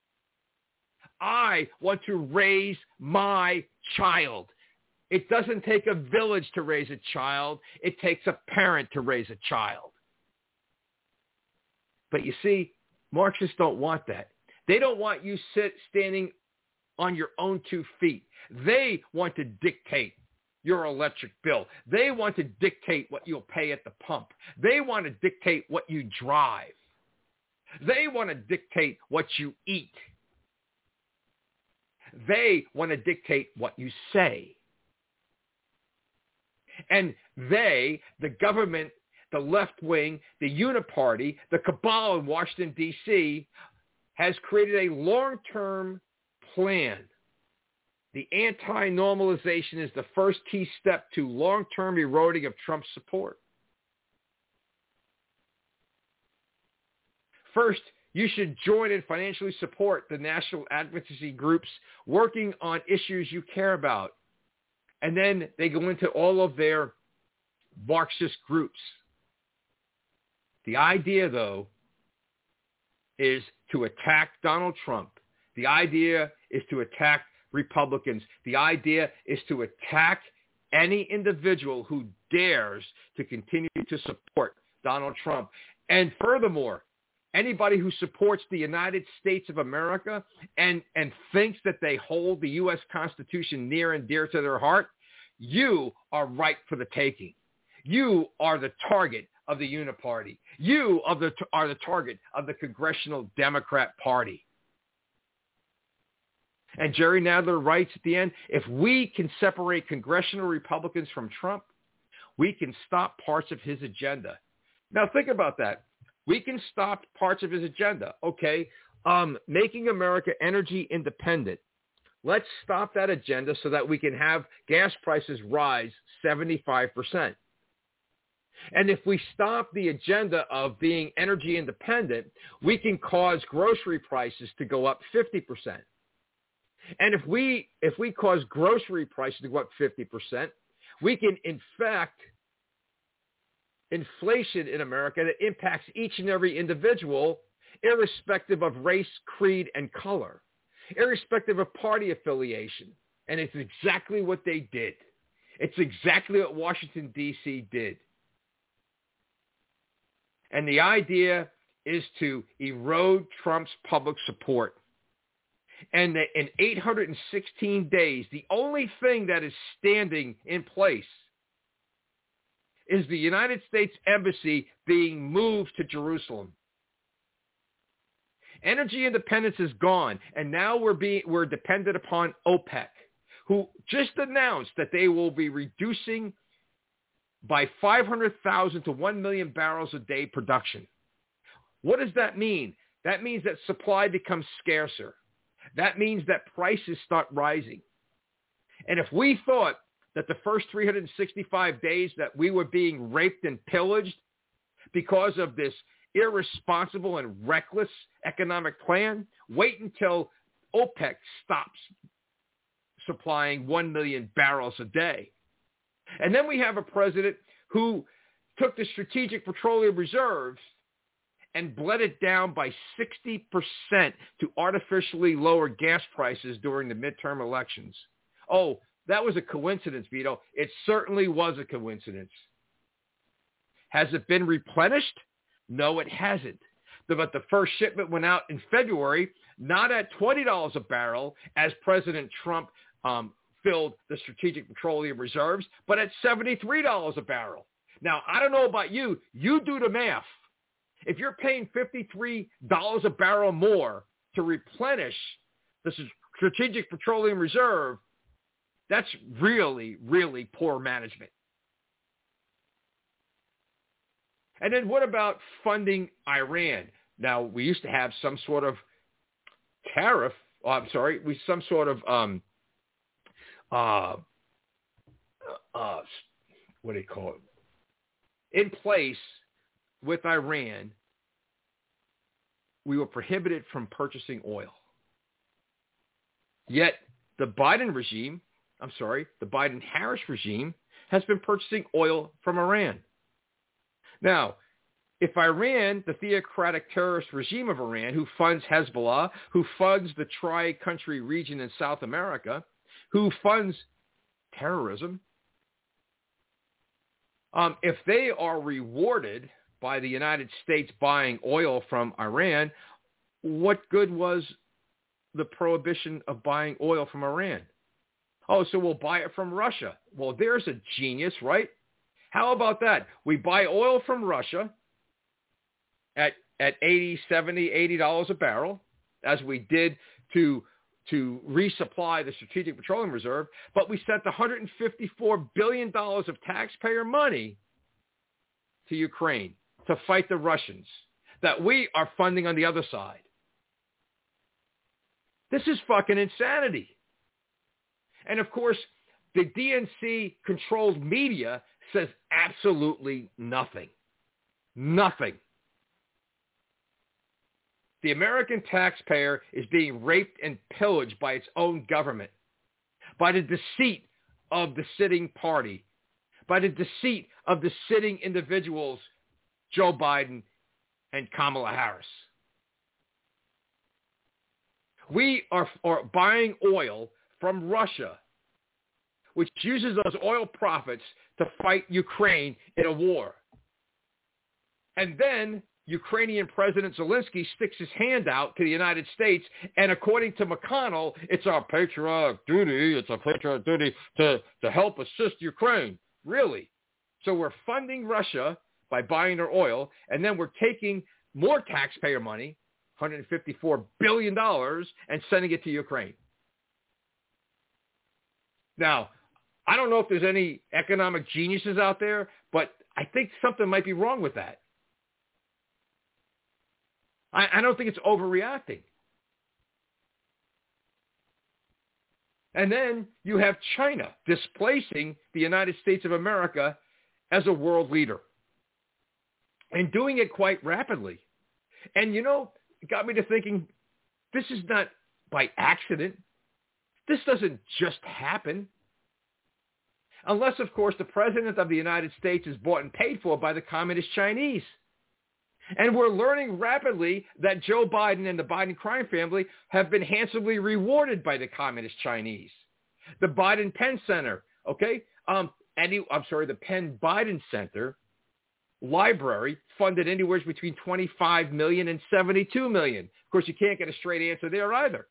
S2: I want to raise my child. It doesn't take a village to raise a child. It takes a parent to raise a child. But you see, Marxists don't want that. They don't want you standing on your own 2 feet. They want to dictate your electric bill. They want to dictate what you'll pay at the pump. They want to dictate what you drive. They want to dictate what you eat. They want to dictate what you say. And they, the government, the left wing, the uniparty, the cabal in Washington, D.C., has created a long-term plan. The anti-normalization is the first key step to long-term eroding of Trump's support. First, you should join and financially support the national advocacy groups working on issues you care about. And then they go into all of their Marxist groups. The idea, though, is to attack Donald Trump. The idea is to attack Republicans. The idea is to attack any individual who dares to continue to support Donald Trump. And furthermore, anybody who supports the United States of America and thinks that they hold the U.S. Constitution near and dear to their heart, you are ripe for the taking. You are the target of the Uniparty. You are the target of the Congressional Democrat Party. And Jerry Nadler writes at the end, if we can separate congressional Republicans from Trump, we can stop parts of his agenda. Now think about that. We can stop parts of his agenda. Okay, making America energy independent. Let's stop that agenda so that we can have gas prices rise 75%. And if we stop the agenda of being energy independent, we can cause grocery prices to go up 50%. And if we cause grocery prices to go up 50%, we can infect inflation in America that impacts each and every individual, irrespective of race, creed, and color, irrespective of party affiliation. And it's exactly what they did. It's exactly what Washington, D.C. did. And the idea is to erode Trump's public support. And that in 816 days, the only thing that is standing in place is the United States Embassy being moved to Jerusalem. Energy independence is gone, and now we're dependent upon OPEC, who just announced that they will be reducing by 500,000 to 1 million barrels a day production. What does that mean? That means that supply becomes scarcer. That means that prices start rising. And if we thought that the first 365 days that we were being raped and pillaged because of this irresponsible and reckless economic plan, wait until OPEC stops supplying 1 million barrels a day. And then we have a president who took the strategic petroleum reserves and bled it down by 60% to artificially lower gas prices during the midterm elections. Oh, that was a coincidence, Vito. It certainly was a coincidence. Has it been replenished? No, it hasn't. But the first shipment went out in February, not at $20 a barrel as President Trump filled the Strategic Petroleum Reserves, but at $73 a barrel. Now, I don't know about you. You do the math. If you're paying $53 a barrel more to replenish the Strategic Petroleum Reserve, that's really, really poor management. And then what about funding Iran? Now, we used to have some sort of tariff, some sort of, what do you call it, in place with Iran. We were prohibited from purchasing oil. Yet the Biden-Harris regime has been purchasing oil from Iran. Now, if Iran, the theocratic terrorist regime of Iran, who funds Hezbollah, who funds the tri-country region in South America, who funds terrorism, if they are rewarded by the United States buying oil from Iran, what good was the prohibition of buying oil from Iran? Oh, so we'll buy it from Russia. Well, there's a genius, right? How about that? We buy oil from Russia at $80, $70, $80 a barrel, as we did to resupply the Strategic Petroleum Reserve, but we sent $154 billion of taxpayer money to Ukraine to fight the Russians that we are funding on the other side. This is fucking insanity. And of course, the DNC-controlled media says absolutely nothing. Nothing. The American taxpayer is being raped and pillaged by its own government, by the deceit of the sitting party, by the deceit of the sitting individuals, Joe Biden and Kamala Harris. We are buying oil from Russia, which uses those oil profits to fight Ukraine in a war. And then Ukrainian President Zelensky sticks his hand out to the United States, and according to McConnell, it's our patriotic duty to help assist Ukraine. Really? So we're funding Russia by buying their oil, and then we're taking more taxpayer money, $154 billion, and sending it to Ukraine. Now, I don't know if there's any economic geniuses out there, but I think something might be wrong with that. I don't think it's overreacting. And then you have China displacing the United States of America as a world leader and doing it quite rapidly. And, you know, it got me to thinking, this is not by accident. This doesn't just happen. Unless, of course, the President of the United States is bought and paid for by the Communist Chinese. And we're learning rapidly that Joe Biden and the Biden crime family have been handsomely rewarded by the Communist Chinese. The Biden Penn Center, okay? The Penn Biden Center library funded anywhere between $25 million and $72 million. Of course, you can't get a straight answer there either.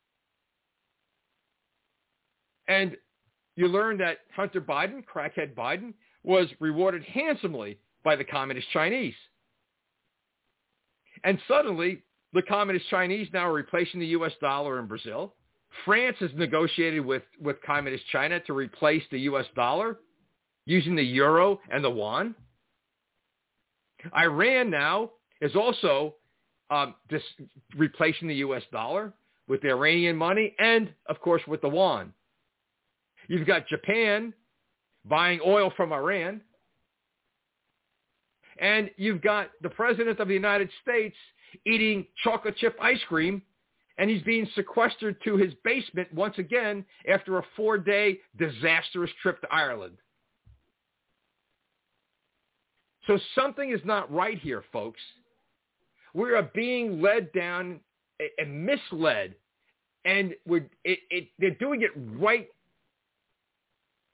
S2: And you learn that Hunter Biden, crackhead Biden, was rewarded handsomely by the Communist Chinese. And suddenly, the Communist Chinese now are replacing the U.S. dollar in Brazil. France has negotiated with Communist China to replace the U.S. dollar using the euro and the yuan. Iran now is also replacing the U.S. dollar with the Iranian money and, of course, with the yuan. You've got Japan buying oil from Iran. And you've got the President of the United States eating chocolate chip ice cream, and he's being sequestered to his basement once again after a 4-day disastrous trip to Ireland. So something is not right here, folks. We are being led down and misled, and they're doing it right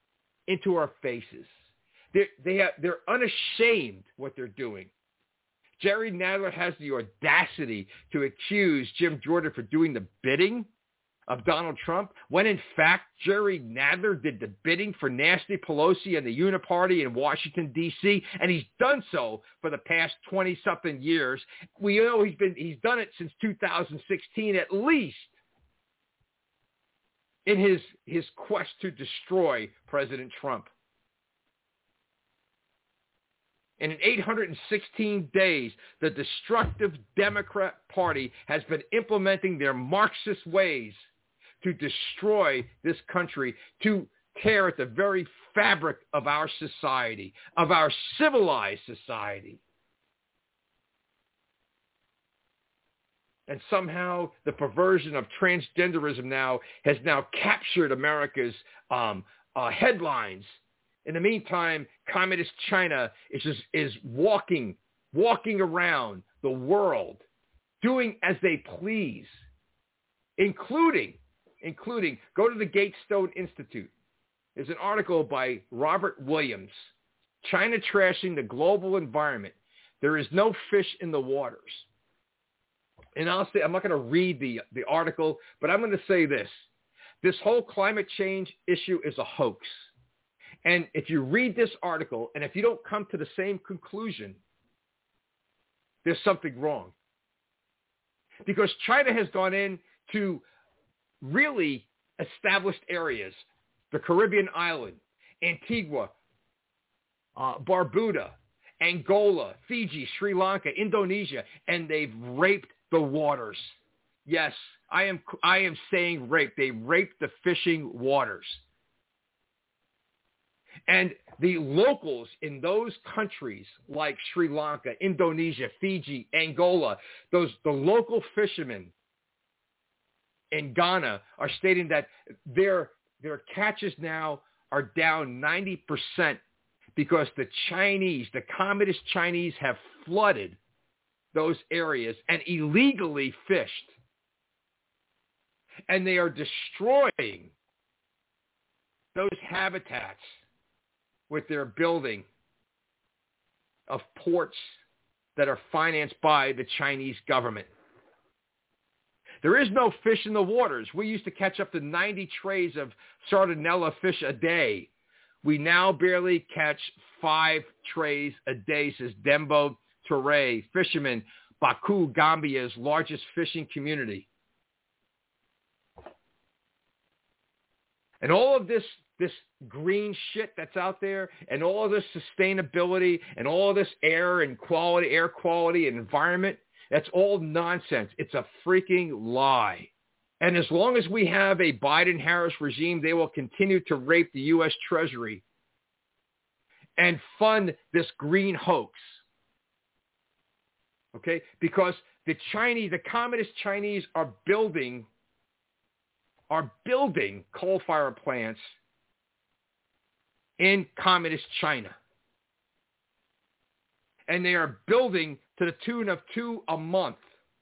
S2: into our faces. They're unashamed what they're doing Jerry Nadler has the audacity to accuse Jim Jordan for doing the bidding of Donald Trump, when in fact Jerry Nadler did the bidding for Nancy Pelosi and the Uniparty in Washington, D.C., and he's done so for the past 20-something years. We know he's done it since 2016 at least, in his quest to destroy President Trump. And in 816 days, the destructive Democrat Party has been implementing their Marxist ways to destroy this country, to tear at the very fabric of our society, of our civilized society. And somehow the perversion of transgenderism now has captured America's headlines. In the meantime, communist China is walking around the world, doing as they please, including, go to the Gatestone Institute. There's an article by Robert Williams, China Trashing the Global Environment. There is no fish in the waters. And I'll say, I'm not going to read the article, but I'm going to say this. This whole climate change issue is a hoax. And if you read this article, and if you don't come to the same conclusion, there's something wrong. Because China has gone into really established areas, the Caribbean island, Antigua, Barbuda, Angola, Fiji, Sri Lanka, Indonesia, and they've raped the waters. Yes, I am saying rape. They raped the fishing waters. And the locals in those countries like Sri Lanka, Indonesia, Fiji, Angola, the local fishermen in Ghana are stating that their catches now are down 90% because the communist Chinese have flooded those areas and illegally fished. And they are destroying those habitats with their building of ports that are financed by the Chinese government. There is no fish in the waters. We used to catch up to 90 trays of sardinella fish a day. We now barely catch 5 trays a day, says Dembo Toure, fisherman, Baku, Gambia's largest fishing community. And all of this green shit that's out there, and all of this sustainability, and all of this air quality and environment, that's all nonsense. It's a freaking lie. And as long as we have a Biden-Harris regime, they will continue to rape the U.S. Treasury and fund this green hoax. Okay? Because the communist Chinese are building coal-fired plants in communist China. And they are building to the tune of 2 a month.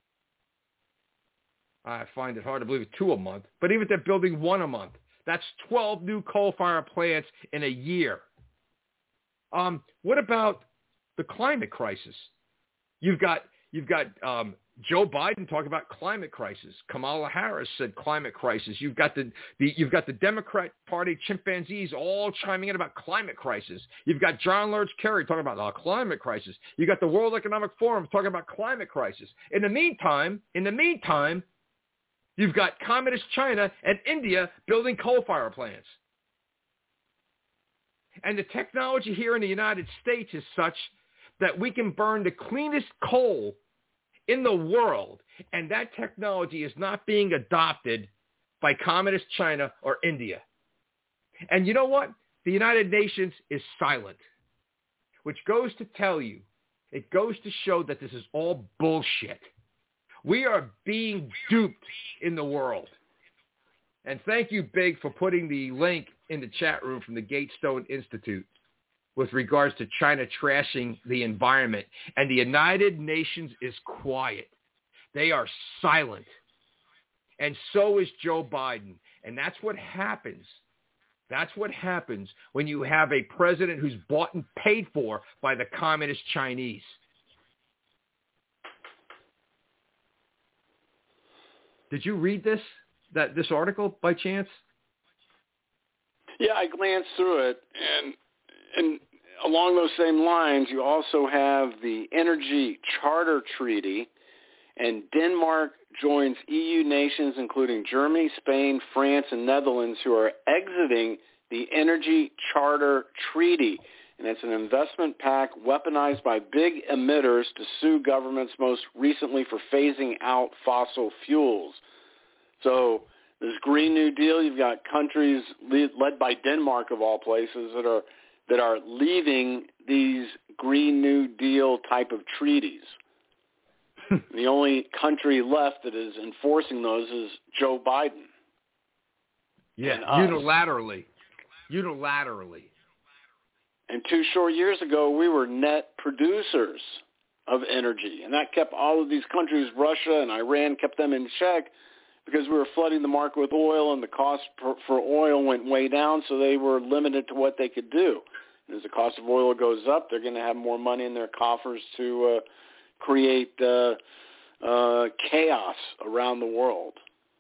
S2: I find it hard to believe 2 a month. But even if they're building 1 a month, that's 12 new coal-fired plants in a year. What about the climate crisis? You've got Joe Biden talking about climate crisis. Kamala Harris said climate crisis. You've got the Democrat Party chimpanzees all chiming in about climate crisis. You've got John Lawrence Kerry talking about climate crisis. You've got the World Economic Forum talking about climate crisis. In the meantime, you've got communist China and India building coal-fired plants. And the technology here in the United States is such that we can burn the cleanest coal in the world, and that technology is not being adopted by communist China or India. And you know what? The United Nations is silent, which goes to show that this is all bullshit. We are being duped in the world. And thank you, Big, for putting the link in the chat room from the Gatestone Institute with regards to China trashing the environment. And the United Nations is quiet. They are silent. And so is Joe Biden. And that's what happens. That's what happens when you have a president who's bought and paid for by the communist Chinese. Did you read this article by chance?
S3: Yeah, I glanced through it, and along those same lines, you also have the Energy Charter Treaty, and Denmark joins EU nations, including Germany, Spain, France, and Netherlands, who are exiting the Energy Charter Treaty. And it's an investment pact weaponized by big emitters to sue governments, most recently for phasing out fossil fuels. So this Green New Deal, you've got countries led by Denmark, of all places, that are leaving these Green New Deal type of treaties. The only country left that is enforcing those is Joe Biden.
S2: Yeah, unilaterally.
S3: And 2 short years ago, we were net producers of energy, and that kept all of these countries, Russia and Iran, kept them in check because we were flooding the market with oil, and the cost for oil went way down, so they were limited to what they could do. And as the cost of oil goes up, they're going to have more money in their coffers to create chaos around the world.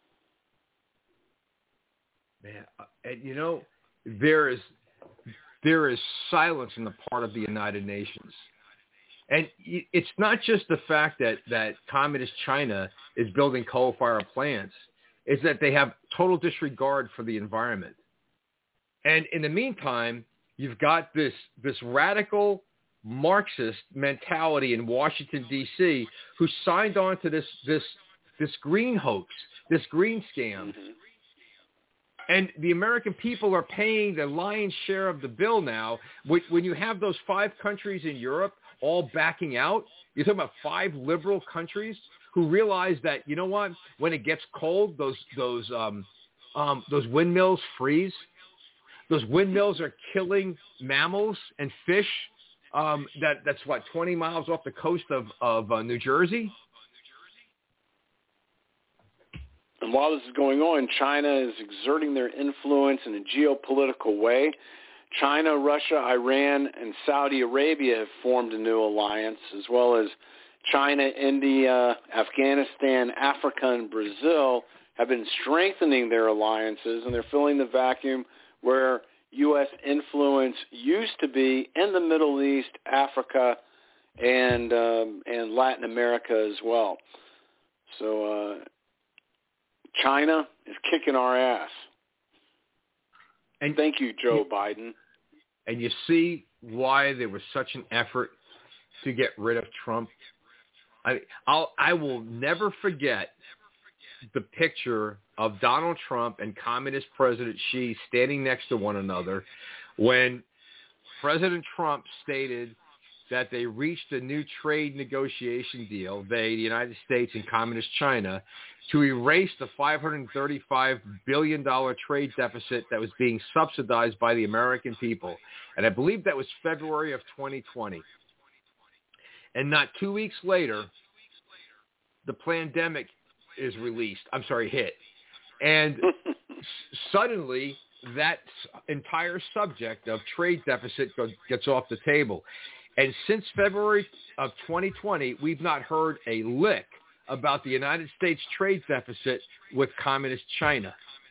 S2: Man, and there is silence on the part of the United Nations. And it's not just the fact that communist China is building coal-fired plants. It's that they have total disregard for the environment. And in the meantime, you've got this radical Marxist mentality in Washington, D.C., who signed on to this green hoax, this green scam. Mm-hmm. And the American people are paying the lion's share of the bill now. When you have those 5 countries in Europe all backing out, you're talking about 5 liberal countries who realize that, you know what, when it gets cold, those windmills freeze. Those windmills are killing mammals and fish. That's 20 miles off the coast of New Jersey.
S3: And while this is going on, China is exerting their influence in a geopolitical way. China, Russia, Iran, and Saudi Arabia have formed a new alliance, as well as China, India, Afghanistan, Africa, and Brazil have been strengthening their alliances, and they're filling the vacuum where U.S. influence used to be in the Middle East, Africa, and Latin America as well. So China is kicking our ass. And thank you, Joe Biden.
S2: And you see why there was such an effort to get rid of Trump. I will never forget the picture of Donald Trump and Communist President Xi standing next to one another when President Trump stated that they reached a new trade negotiation deal, the United States and Communist China, to erase the $535 billion trade deficit that was being subsidized by the American people. And I believe that was February of 2020. And not 2 weeks later, the pandemic hit. And suddenly, that entire subject of trade deficit gets off the table. And since February of 2020, we've not heard a lick about the United States trade deficit with communist China.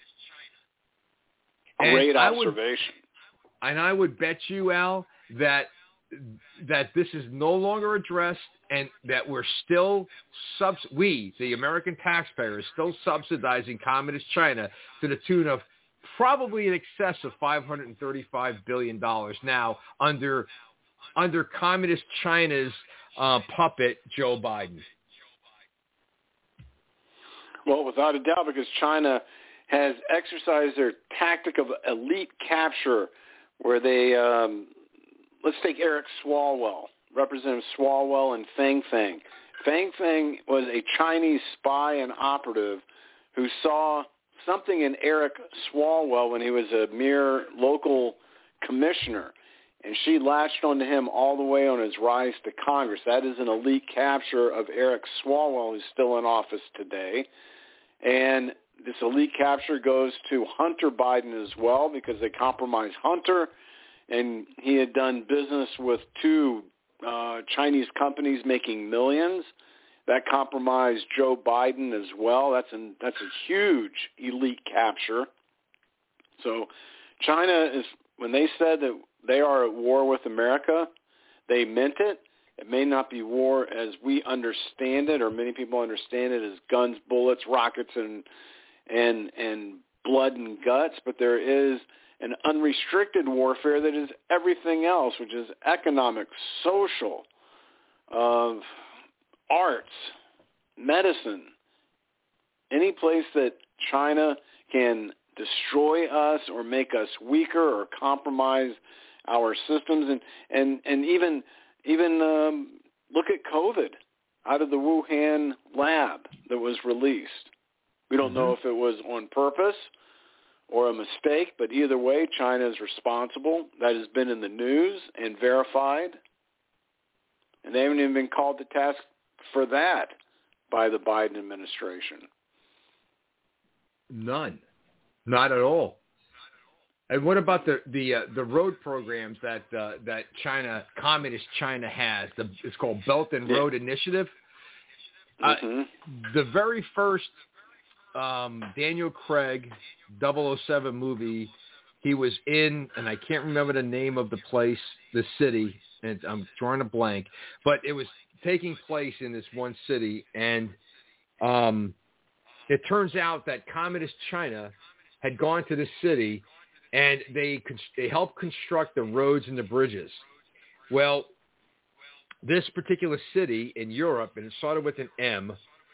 S3: Great observation.
S2: I would bet you, Al, that this is no longer addressed, and that we're still the American taxpayer, is still subsidizing communist China to the tune of probably in excess of $535 billion now under communist China's puppet, Joe Biden.
S3: Well, without a doubt, because China has exercised their tactic of elite capture, where they, let's take Eric Swalwell, Representative Swalwell, and Feng Feng. Feng Feng was a Chinese spy and operative who saw something in Eric Swalwell when he was a mere local commissioner, and she latched onto him all the way on his rise to Congress. That is an elite capture of Eric Swalwell, who's still in office today. And this elite capture goes to Hunter Biden as well, because they compromised Hunter, and he had done business with 2 Chinese companies making millions. That compromised Joe Biden as well. That's a huge elite capture. So China is, when they said that they are at war with America, they meant it. It may not be war as we understand it, or many people understand it as guns, bullets, rockets, and blood and guts, but there is an unrestricted warfare that is everything else, which is economic, social, arts, medicine. Any place that China can destroy us or make us weaker or compromise our systems, and even look at COVID out of the Wuhan lab that was released. We don't know if it was on purpose or a mistake, but either way, China is responsible. That has been in the news and verified. And they haven't even been called to task for that by the Biden administration.
S2: None. Not at all. And what about the road programs that China, Communist China has? It's called Belt and Road Initiative. The very first Daniel Craig 007 movie he was in, and I can't remember the name of the place, the city, and I'm drawing a blank, but it was taking place in this one city, and it turns out that Communist China had gone to this city, and they helped construct the roads and the bridges. Well, this particular city in Europe, and it started with an M,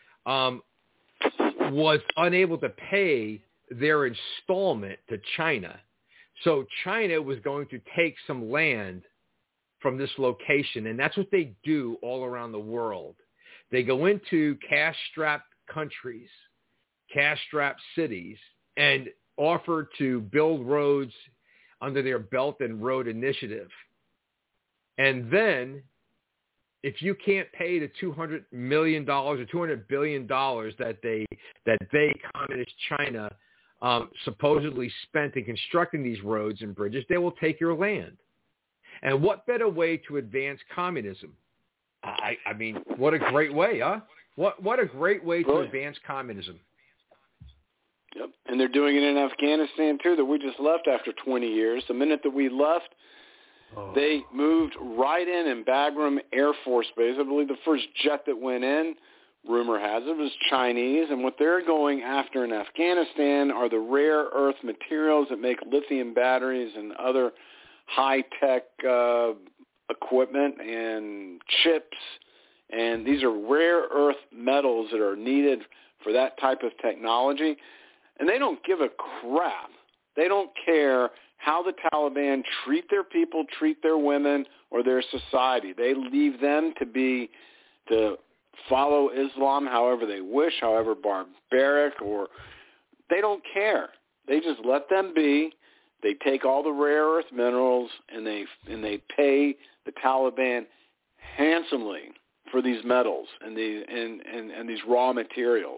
S2: was unable to pay their installment to China. So China was going to take some land from this location, and that's what they do all around the world. They go into cash-strapped countries, cash-strapped cities, and offer to build roads under their Belt and Road Initiative. And then, if you can't pay the $200 million or $200 billion that they, Communist China, supposedly spent in constructing these roads and bridges, they will take your land. And what better way to advance communism? I mean, what a great way, huh? What a great way to advance communism.
S3: Yep, and they're doing it in Afghanistan too, that we just left after 20 years. The minute that we left, they moved right in Bagram Air Force Base. I believe the first jet that went in, rumor has it, was Chinese. And what they're going after in Afghanistan are the rare earth materials that make lithium batteries and other high-tech equipment and chips. And these are rare earth metals that are needed for that type of technology. And they don't give a crap. They don't care how the Taliban treat their people, treat their women, or their society. They leave them to follow Islam however they wish, however barbaric, or they don't care. They just let them be. They take all the rare earth minerals and they pay the Taliban handsomely for these metals and these raw materials.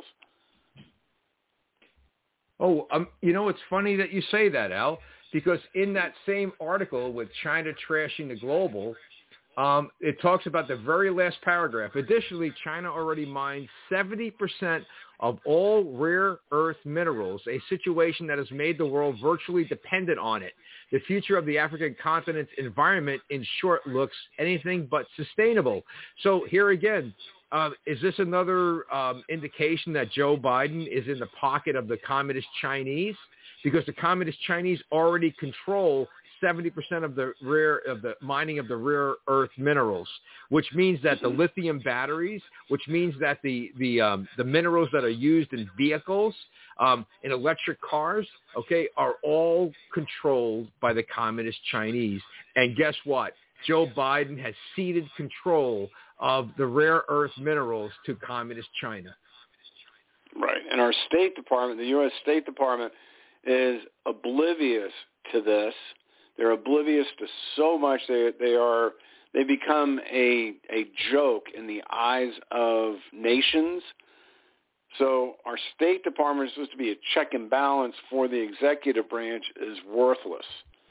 S2: Oh, it's funny that you say that, Al, because in that same article with China trashing the global, it talks about the very last paragraph. Additionally, China already mines 70% of all rare earth minerals, a situation that has made the world virtually dependent on it. The future of the African continent's environment, in short, looks anything but sustainable. So here again, is this another indication that Joe Biden is in the pocket of the Communist Chinese? Because the Communist Chinese already control 70% of the mining of the rare earth minerals, which means that the lithium batteries, which means that the minerals that are used in vehicles, in electric cars, okay, are all controlled by the Communist Chinese. And guess what? Joe Biden has ceded control of the rare earth minerals to Communist China.
S3: Right. And our State Department, the U.S. State Department, is oblivious to this. They're oblivious to so much. They become a joke in the eyes of nations. So our State Department is supposed to be a check and balance for the executive branch is worthless.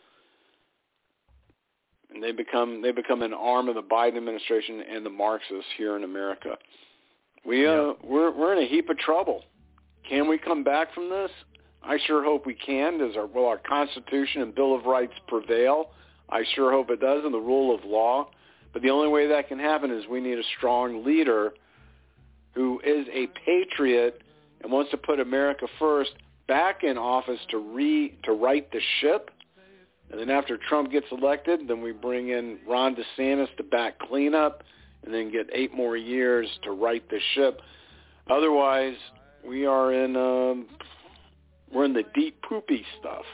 S3: And they become an arm of the Biden administration and the Marxists here in America. we're in a heap of trouble. Can we come back from this? I sure hope we can. Will our Constitution and Bill of Rights prevail? I sure hope it does, and the rule of law. But the only way that can happen is we need a strong leader who is a patriot and wants to put America first back in office to right the ship. And then after Trump gets elected, then we bring in Ron DeSantis to back cleanup and then get 8 more years to right the ship. Otherwise, we are we're in the deep poopy stuff.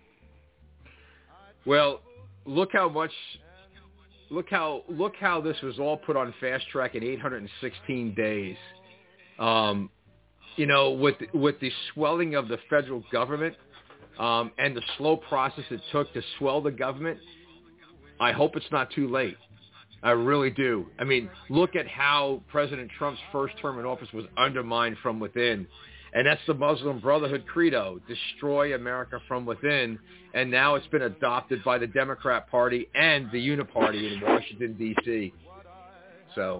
S2: Well, look how this was all put on fast track in 816 days. With the swelling of the federal government and the slow process it took to swell the government, I hope it's not too late. I really do. I mean, look at how President Trump's first term in office was undermined from within. And that's the Muslim Brotherhood credo, destroy America from within. And now it's been adopted by the Democrat Party and the Uniparty in Washington, D.C. So,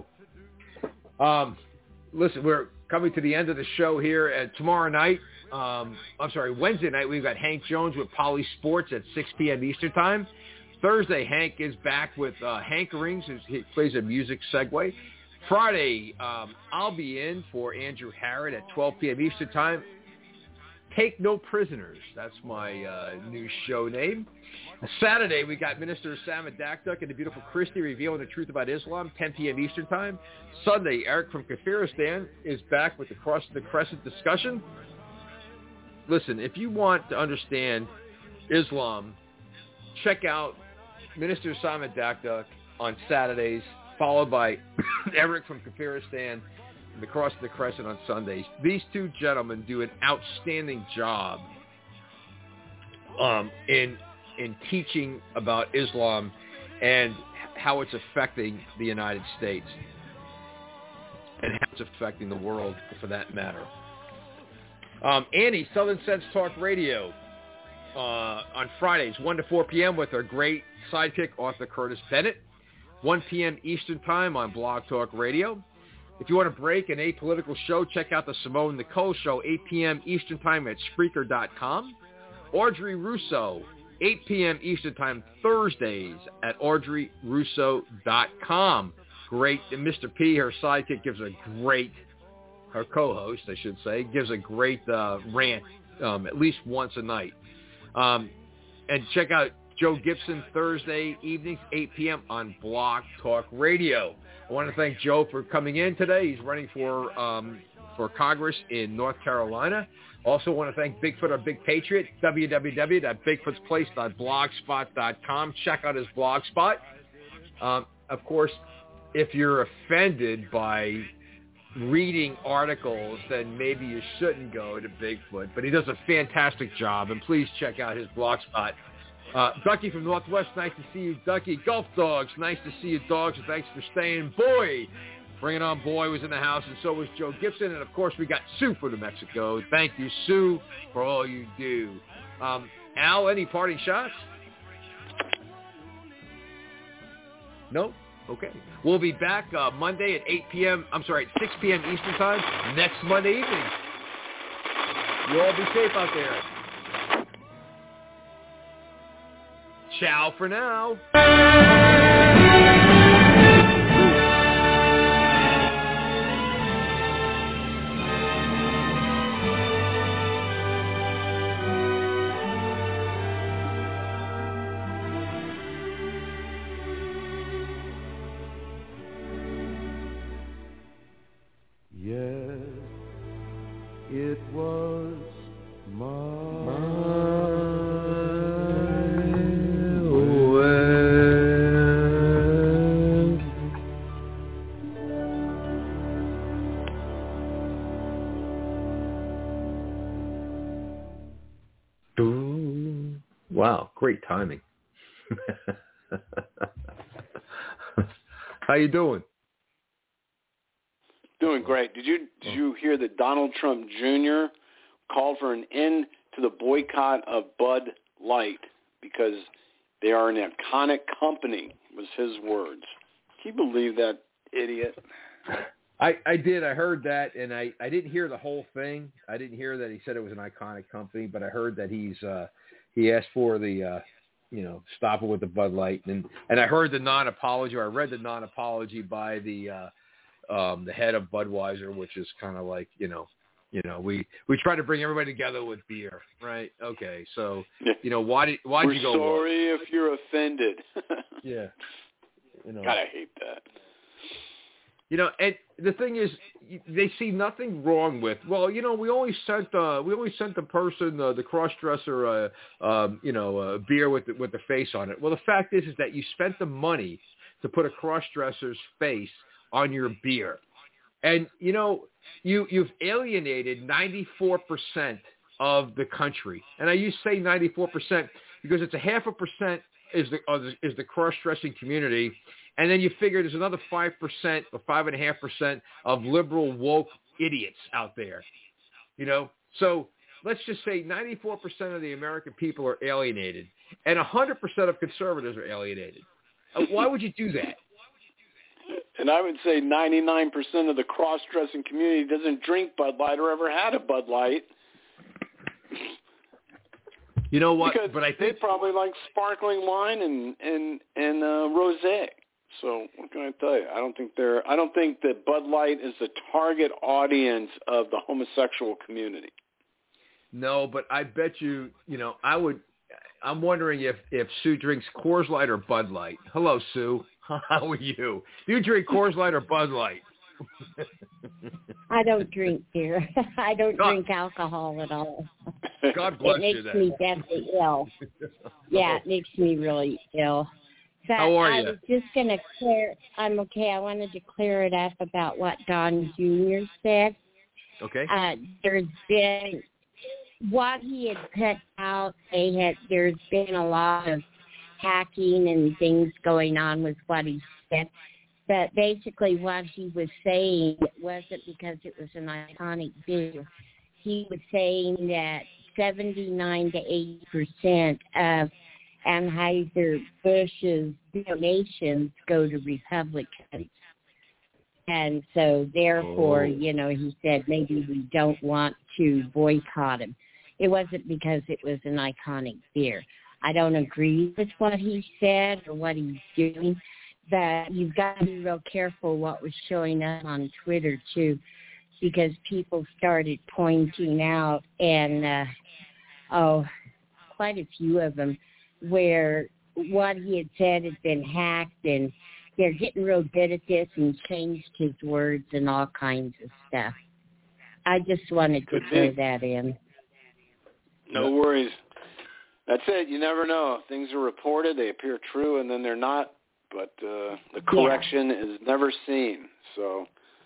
S2: listen, we're coming to the end of the show here. And tomorrow night, Wednesday night, we've got Hank Jones with Poly Sports at 6 p.m. Eastern Time. Thursday, Hank is back with Hankerings. He plays a music segue. Friday, I'll be in for Andrew Harrod at 12 p.m. Eastern Time. Take No Prisoners. That's my new show name. Saturday, we got Minister Sam Dakduk and the beautiful Christy revealing the truth about Islam, 10 p.m. Eastern Time. Sunday, Eric from Kafiristan is back with the Crossing the Crescent discussion. Listen, if you want to understand Islam, check out Minister Simon Dakduk on Saturdays, followed by Eric from Kafiristan and the Crossing the Crescent on Sundays. These two gentlemen do an outstanding job in teaching about Islam and how it's affecting the United States and how it's affecting the world, for that matter. Annie, Southern Sense Talk Radio, on Fridays, 1 to 4 p.m. with our great sidekick, Arthur Curtis Bennett. 1 p.m. Eastern Time on Blog Talk Radio. If you want to break an apolitical show, check out the Simone Nicole Show, 8 p.m. Eastern Time at Spreaker.com. Audrey Russo, 8 p.m. Eastern Time, Thursdays at AudreyRusso.com. Great. And Mr. P, her sidekick, her co-host, I should say, gives a great rant at least once a night. And check out Joe Gibson Thursday evenings, 8 p.m. on Blog Talk Radio. I want to thank Joe for coming in today. He's running for Congress in North Carolina. Also want to thank Bigfoot, our Big Patriot, www.bigfootsplace.blogspot.com. Check out his blog spot. Of course, if you're offended by reading articles, then maybe you shouldn't go to Bigfoot. But he does a fantastic job, and please check out his blog spot. Ducky from Northwest, nice to see you, Ducky. Gulf Dogs, nice to see you, dogs, and thanks for staying. Boy, Bring It On Boy was in the house, and so was Joe Gibson. And, of course, we got Sue from New Mexico. Thank you, Sue, for all you do. Al, any parting shots? No? Okay. We'll be back Monday at 6 p.m. Eastern Time next Monday evening. You all be safe out there. Ciao for now.
S5: Yes, it was my
S2: Wow, great timing. How you doing?
S3: Doing great. Did you hear that Donald Trump Jr. called for an end to the boycott of Bud Light because they are an iconic company, was his words. Can you believe that idiot?
S2: I did. I heard that, and I didn't hear the whole thing. I didn't hear that he said it was an iconic company, but I heard that he asked for the stop it with the Bud Light, and I heard the non-apology. Or I read the non-apology by the head of Budweiser, which is kind of like we try to bring everybody together with beer, right? Okay, so why'd you go?
S3: We're sorry if you're offended.
S2: Yeah,
S3: God, I hate that.
S2: And the thing is, they see nothing wrong with. Well, we only sent the person, the cross-dresser, a beer with the face on it. Well, the fact is that you spent the money to put a cross-dresser's face on your beer, and you've alienated 94% of the country. And I say 94% because it's a 0.5% is the cross-dressing community. And then you figure there's another 5% or 5.5% of liberal woke idiots out there, So let's just say 94% of the American people are alienated, and 100% of conservatives are alienated. Why would you do that?
S3: And I would say 99% of the cross-dressing community doesn't drink Bud Light or ever had a Bud Light.
S2: You know what?
S3: Because
S2: but I think
S3: they probably like sparkling wine and rosé. So what can I tell you? I don't think that Bud Light is the target audience of the homosexual community.
S2: No, but I bet you, I'm wondering if Sue drinks Coors Light or Bud Light. Hello, Sue. How are you? Do you drink Coors Light or Bud Light?
S6: I don't drink beer. I don't drink alcohol at all.
S2: God bless you.
S6: It makes me deathly ill. Yeah, it makes me really ill. So
S2: how are you?
S6: I was just going to I'm okay. I wanted to clear it up about what Don Jr. said.
S2: Okay.
S6: There's been, what he had put out, there's been a lot of hacking and things going on with what he said. But basically what he was saying wasn't because it was an iconic beer. He was saying that 79 to 80% of Anheuser-Busch's donations go to Republicans. And so therefore, he said maybe we don't want to boycott him. It wasn't because it was an iconic beer. I don't agree with what he said or what he's doing, but you've got to be real careful what was showing up on Twitter, too, because people started pointing out, and, quite a few of them, where what he had said had been hacked, and they're getting real good at this and changed his words and all kinds of stuff. I just wanted to throw that in.
S3: No worries. That's it. You never know. Things are reported, they appear true, and then they're not. But the correction is never seen. So,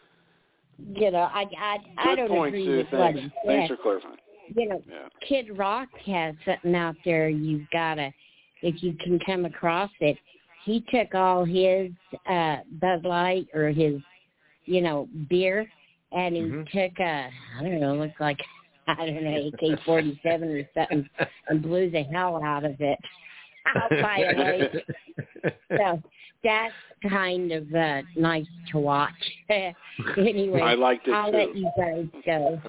S6: I don't
S3: point,
S6: agree
S3: Sue.
S6: with
S3: Thanks.
S6: what he said.
S3: Thanks for clarifying.
S6: Kid Rock has something out there you've got to, if you can come across it. He took all his Bud Light or his, beer, and he took looked like, AK-47 or something, and blew the hell out of it out by a lake. So that's kind of nice to watch. Anyway,
S3: I liked it
S6: I'll
S3: too.
S6: let you guys go.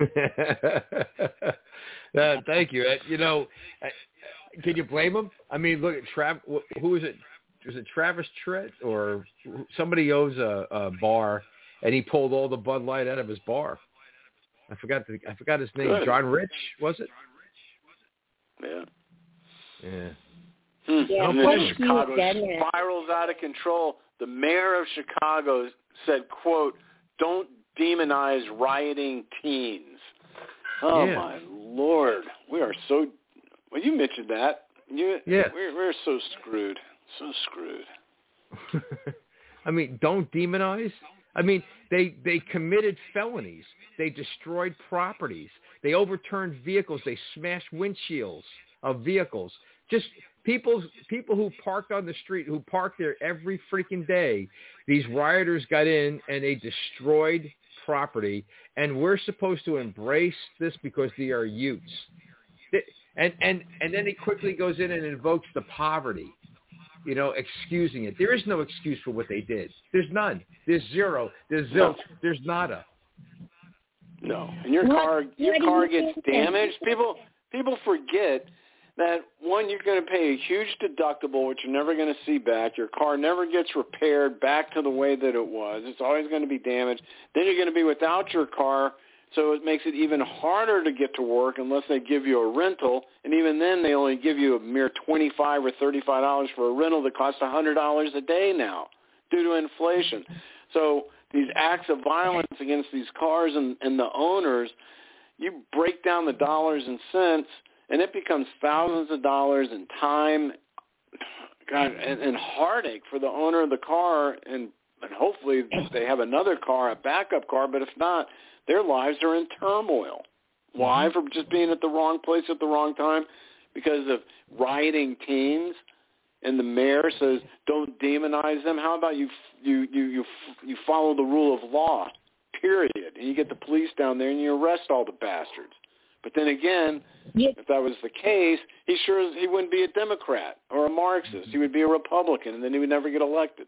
S2: Thank you. Can you blame him? I mean, look at who is it? Was it Travis Tritt or somebody owns a bar, and he pulled all the Bud Light out of his bar. I forgot his name.
S3: Good.
S2: John Rich, was it?
S3: Yeah.
S2: Yeah.
S6: Yeah,
S3: And
S6: quite
S3: then
S6: a few
S3: Chicago
S6: have done it.
S3: spirals out of control. The mayor of Chicago said, quote, "Don't demonize rioting teens." Oh,
S2: yeah.
S3: my Lord. We are so – well, you mentioned that. We're so screwed. So screwed.
S2: I mean, don't demonize. I mean, they committed felonies. They destroyed properties. They overturned vehicles. They smashed windshields of vehicles. Just people who parked on the street, who parked there every freaking day. These rioters got in and they destroyed property. And we're supposed to embrace this because they are youths. And then he quickly goes in and invokes the poverty. excusing it. There is no excuse for what they did. There's none. There's zero. There's zilch. There's nada.
S3: No. And your car gets damaged. People forget that, one, you're going to pay a huge deductible, which you're never going to see back. Your car never gets repaired back to the way that it was. It's always going to be damaged. Then you're going to be without your car, so it makes it even harder to get to work unless they give you a rental. And even then, they only give you a mere $25 or $35 for a rental that costs $100 a day now due to inflation. So these acts of violence against these cars and the owners, you break down the dollars and cents, and it becomes thousands of dollars in time, God, and heartache for the owner of the car, and hopefully they have another car, a backup car, but if not, their lives are in turmoil. Why? For just being at the wrong place at the wrong time, because of rioting teens, and the mayor says, don't demonize them. How about you follow the rule of law, period, and you get the police down there and you arrest all the bastards. But then again, if that was the case, he wouldn't be a Democrat or a Marxist. He would be a Republican, and then he would never get elected.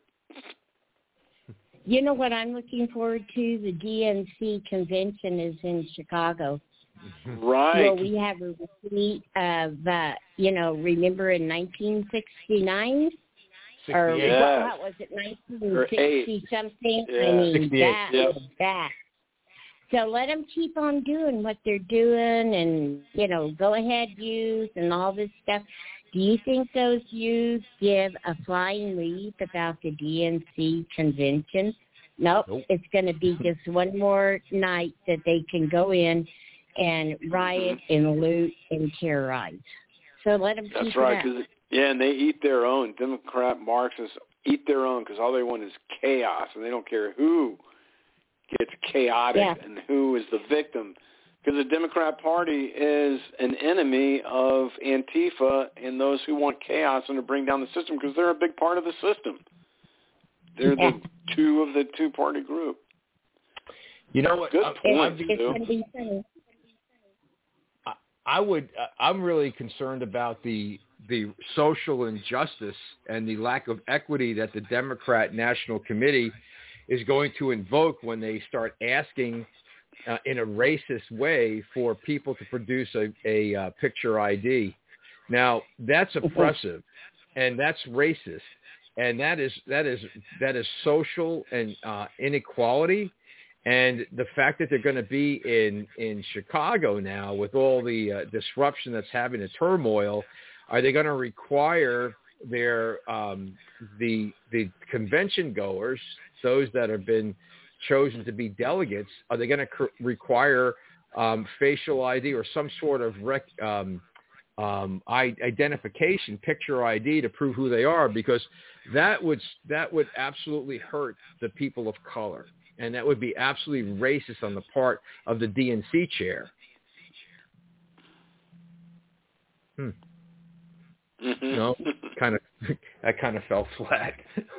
S6: You know what I'm looking forward to? The DNC convention is in Chicago.
S3: Right.
S6: Well, we have a repeat of, remember in 1969? Or what was it, 1960-something?
S3: Yeah.
S6: I mean,
S2: 68.
S6: that was that. So let them keep on doing what they're doing and, go ahead, youth, and all this stuff. Do you think those youth give a flying leap about the DNC convention? Nope. It's going to be just one more night that they can go in and riot and loot and terrorize. So let them keep
S3: That's right.
S6: it up.
S3: And they eat their own. Democrat Marxists eat their own because all they want is chaos, and they don't care who gets chaotic and who is the victim. Because the Democrat Party is an enemy of Antifa and those who want chaos and to bring down the system because they're a big part of the system. They're the two-party group.
S2: You know what?
S3: Good point,
S2: I'm really concerned about the social injustice and the lack of equity that the Democrat National Committee is going to invoke when they start asking in a racist way for people to produce a picture ID. Now, that's oppressive, and that's racist, and that is social and inequality. And the fact that they're going to be in Chicago now with all the disruption that's having the turmoil, are they going to require their the convention goers, those that have been chosen to be delegates, are they going to require facial ID or some sort of identification, picture ID to prove who they are? Because that would absolutely hurt the people of color. And that would be absolutely racist on the part of the DNC chair. No, that kind of fell flat.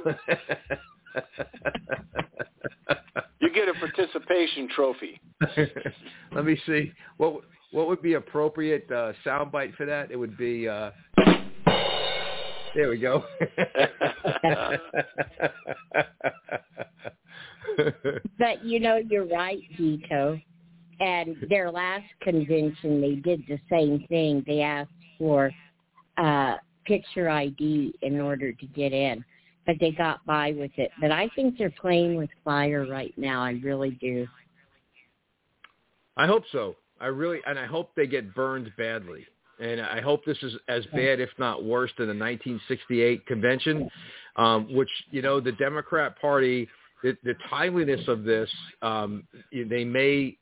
S3: You get a participation trophy.
S2: Let me see. What would be appropriate soundbite for that? It would be. There we go.
S6: But you're right, Vito. And their last convention, they did the same thing. They asked for picture ID in order to get in, but they got by with it. But I think they're playing with fire right now. I really do.
S2: I hope so. I hope they get burned badly. And I hope this is as bad, if not worse, than the 1968 convention, which, the Democrat Party, the timeliness of this, they may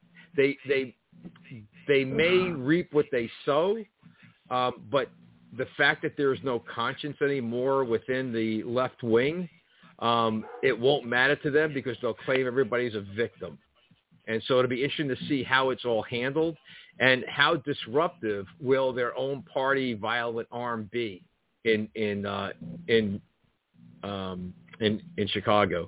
S2: reap what they sow, but the fact that there is no conscience anymore within the left wing, it won't matter to them because they'll claim everybody's a victim. And so it'll be interesting to see how it's all handled and how disruptive will their own party violent arm be in Chicago.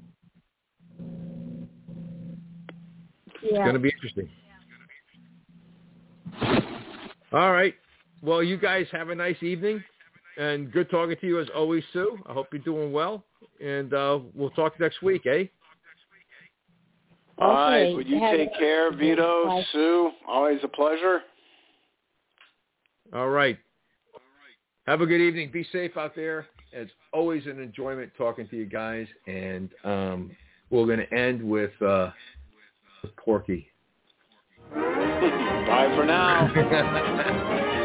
S2: It's going to be interesting. All right. Well, you guys have a nice evening. And good talking to you as always, Sue. I hope you're doing well. And we'll talk next week, eh?
S3: All right. Would you take care, Vito, bye. Sue? Always a pleasure.
S2: All right. Have a good evening. Be safe out there. It's always an enjoyment talking to you guys. And we're going to end with Porky.
S3: Bye for now.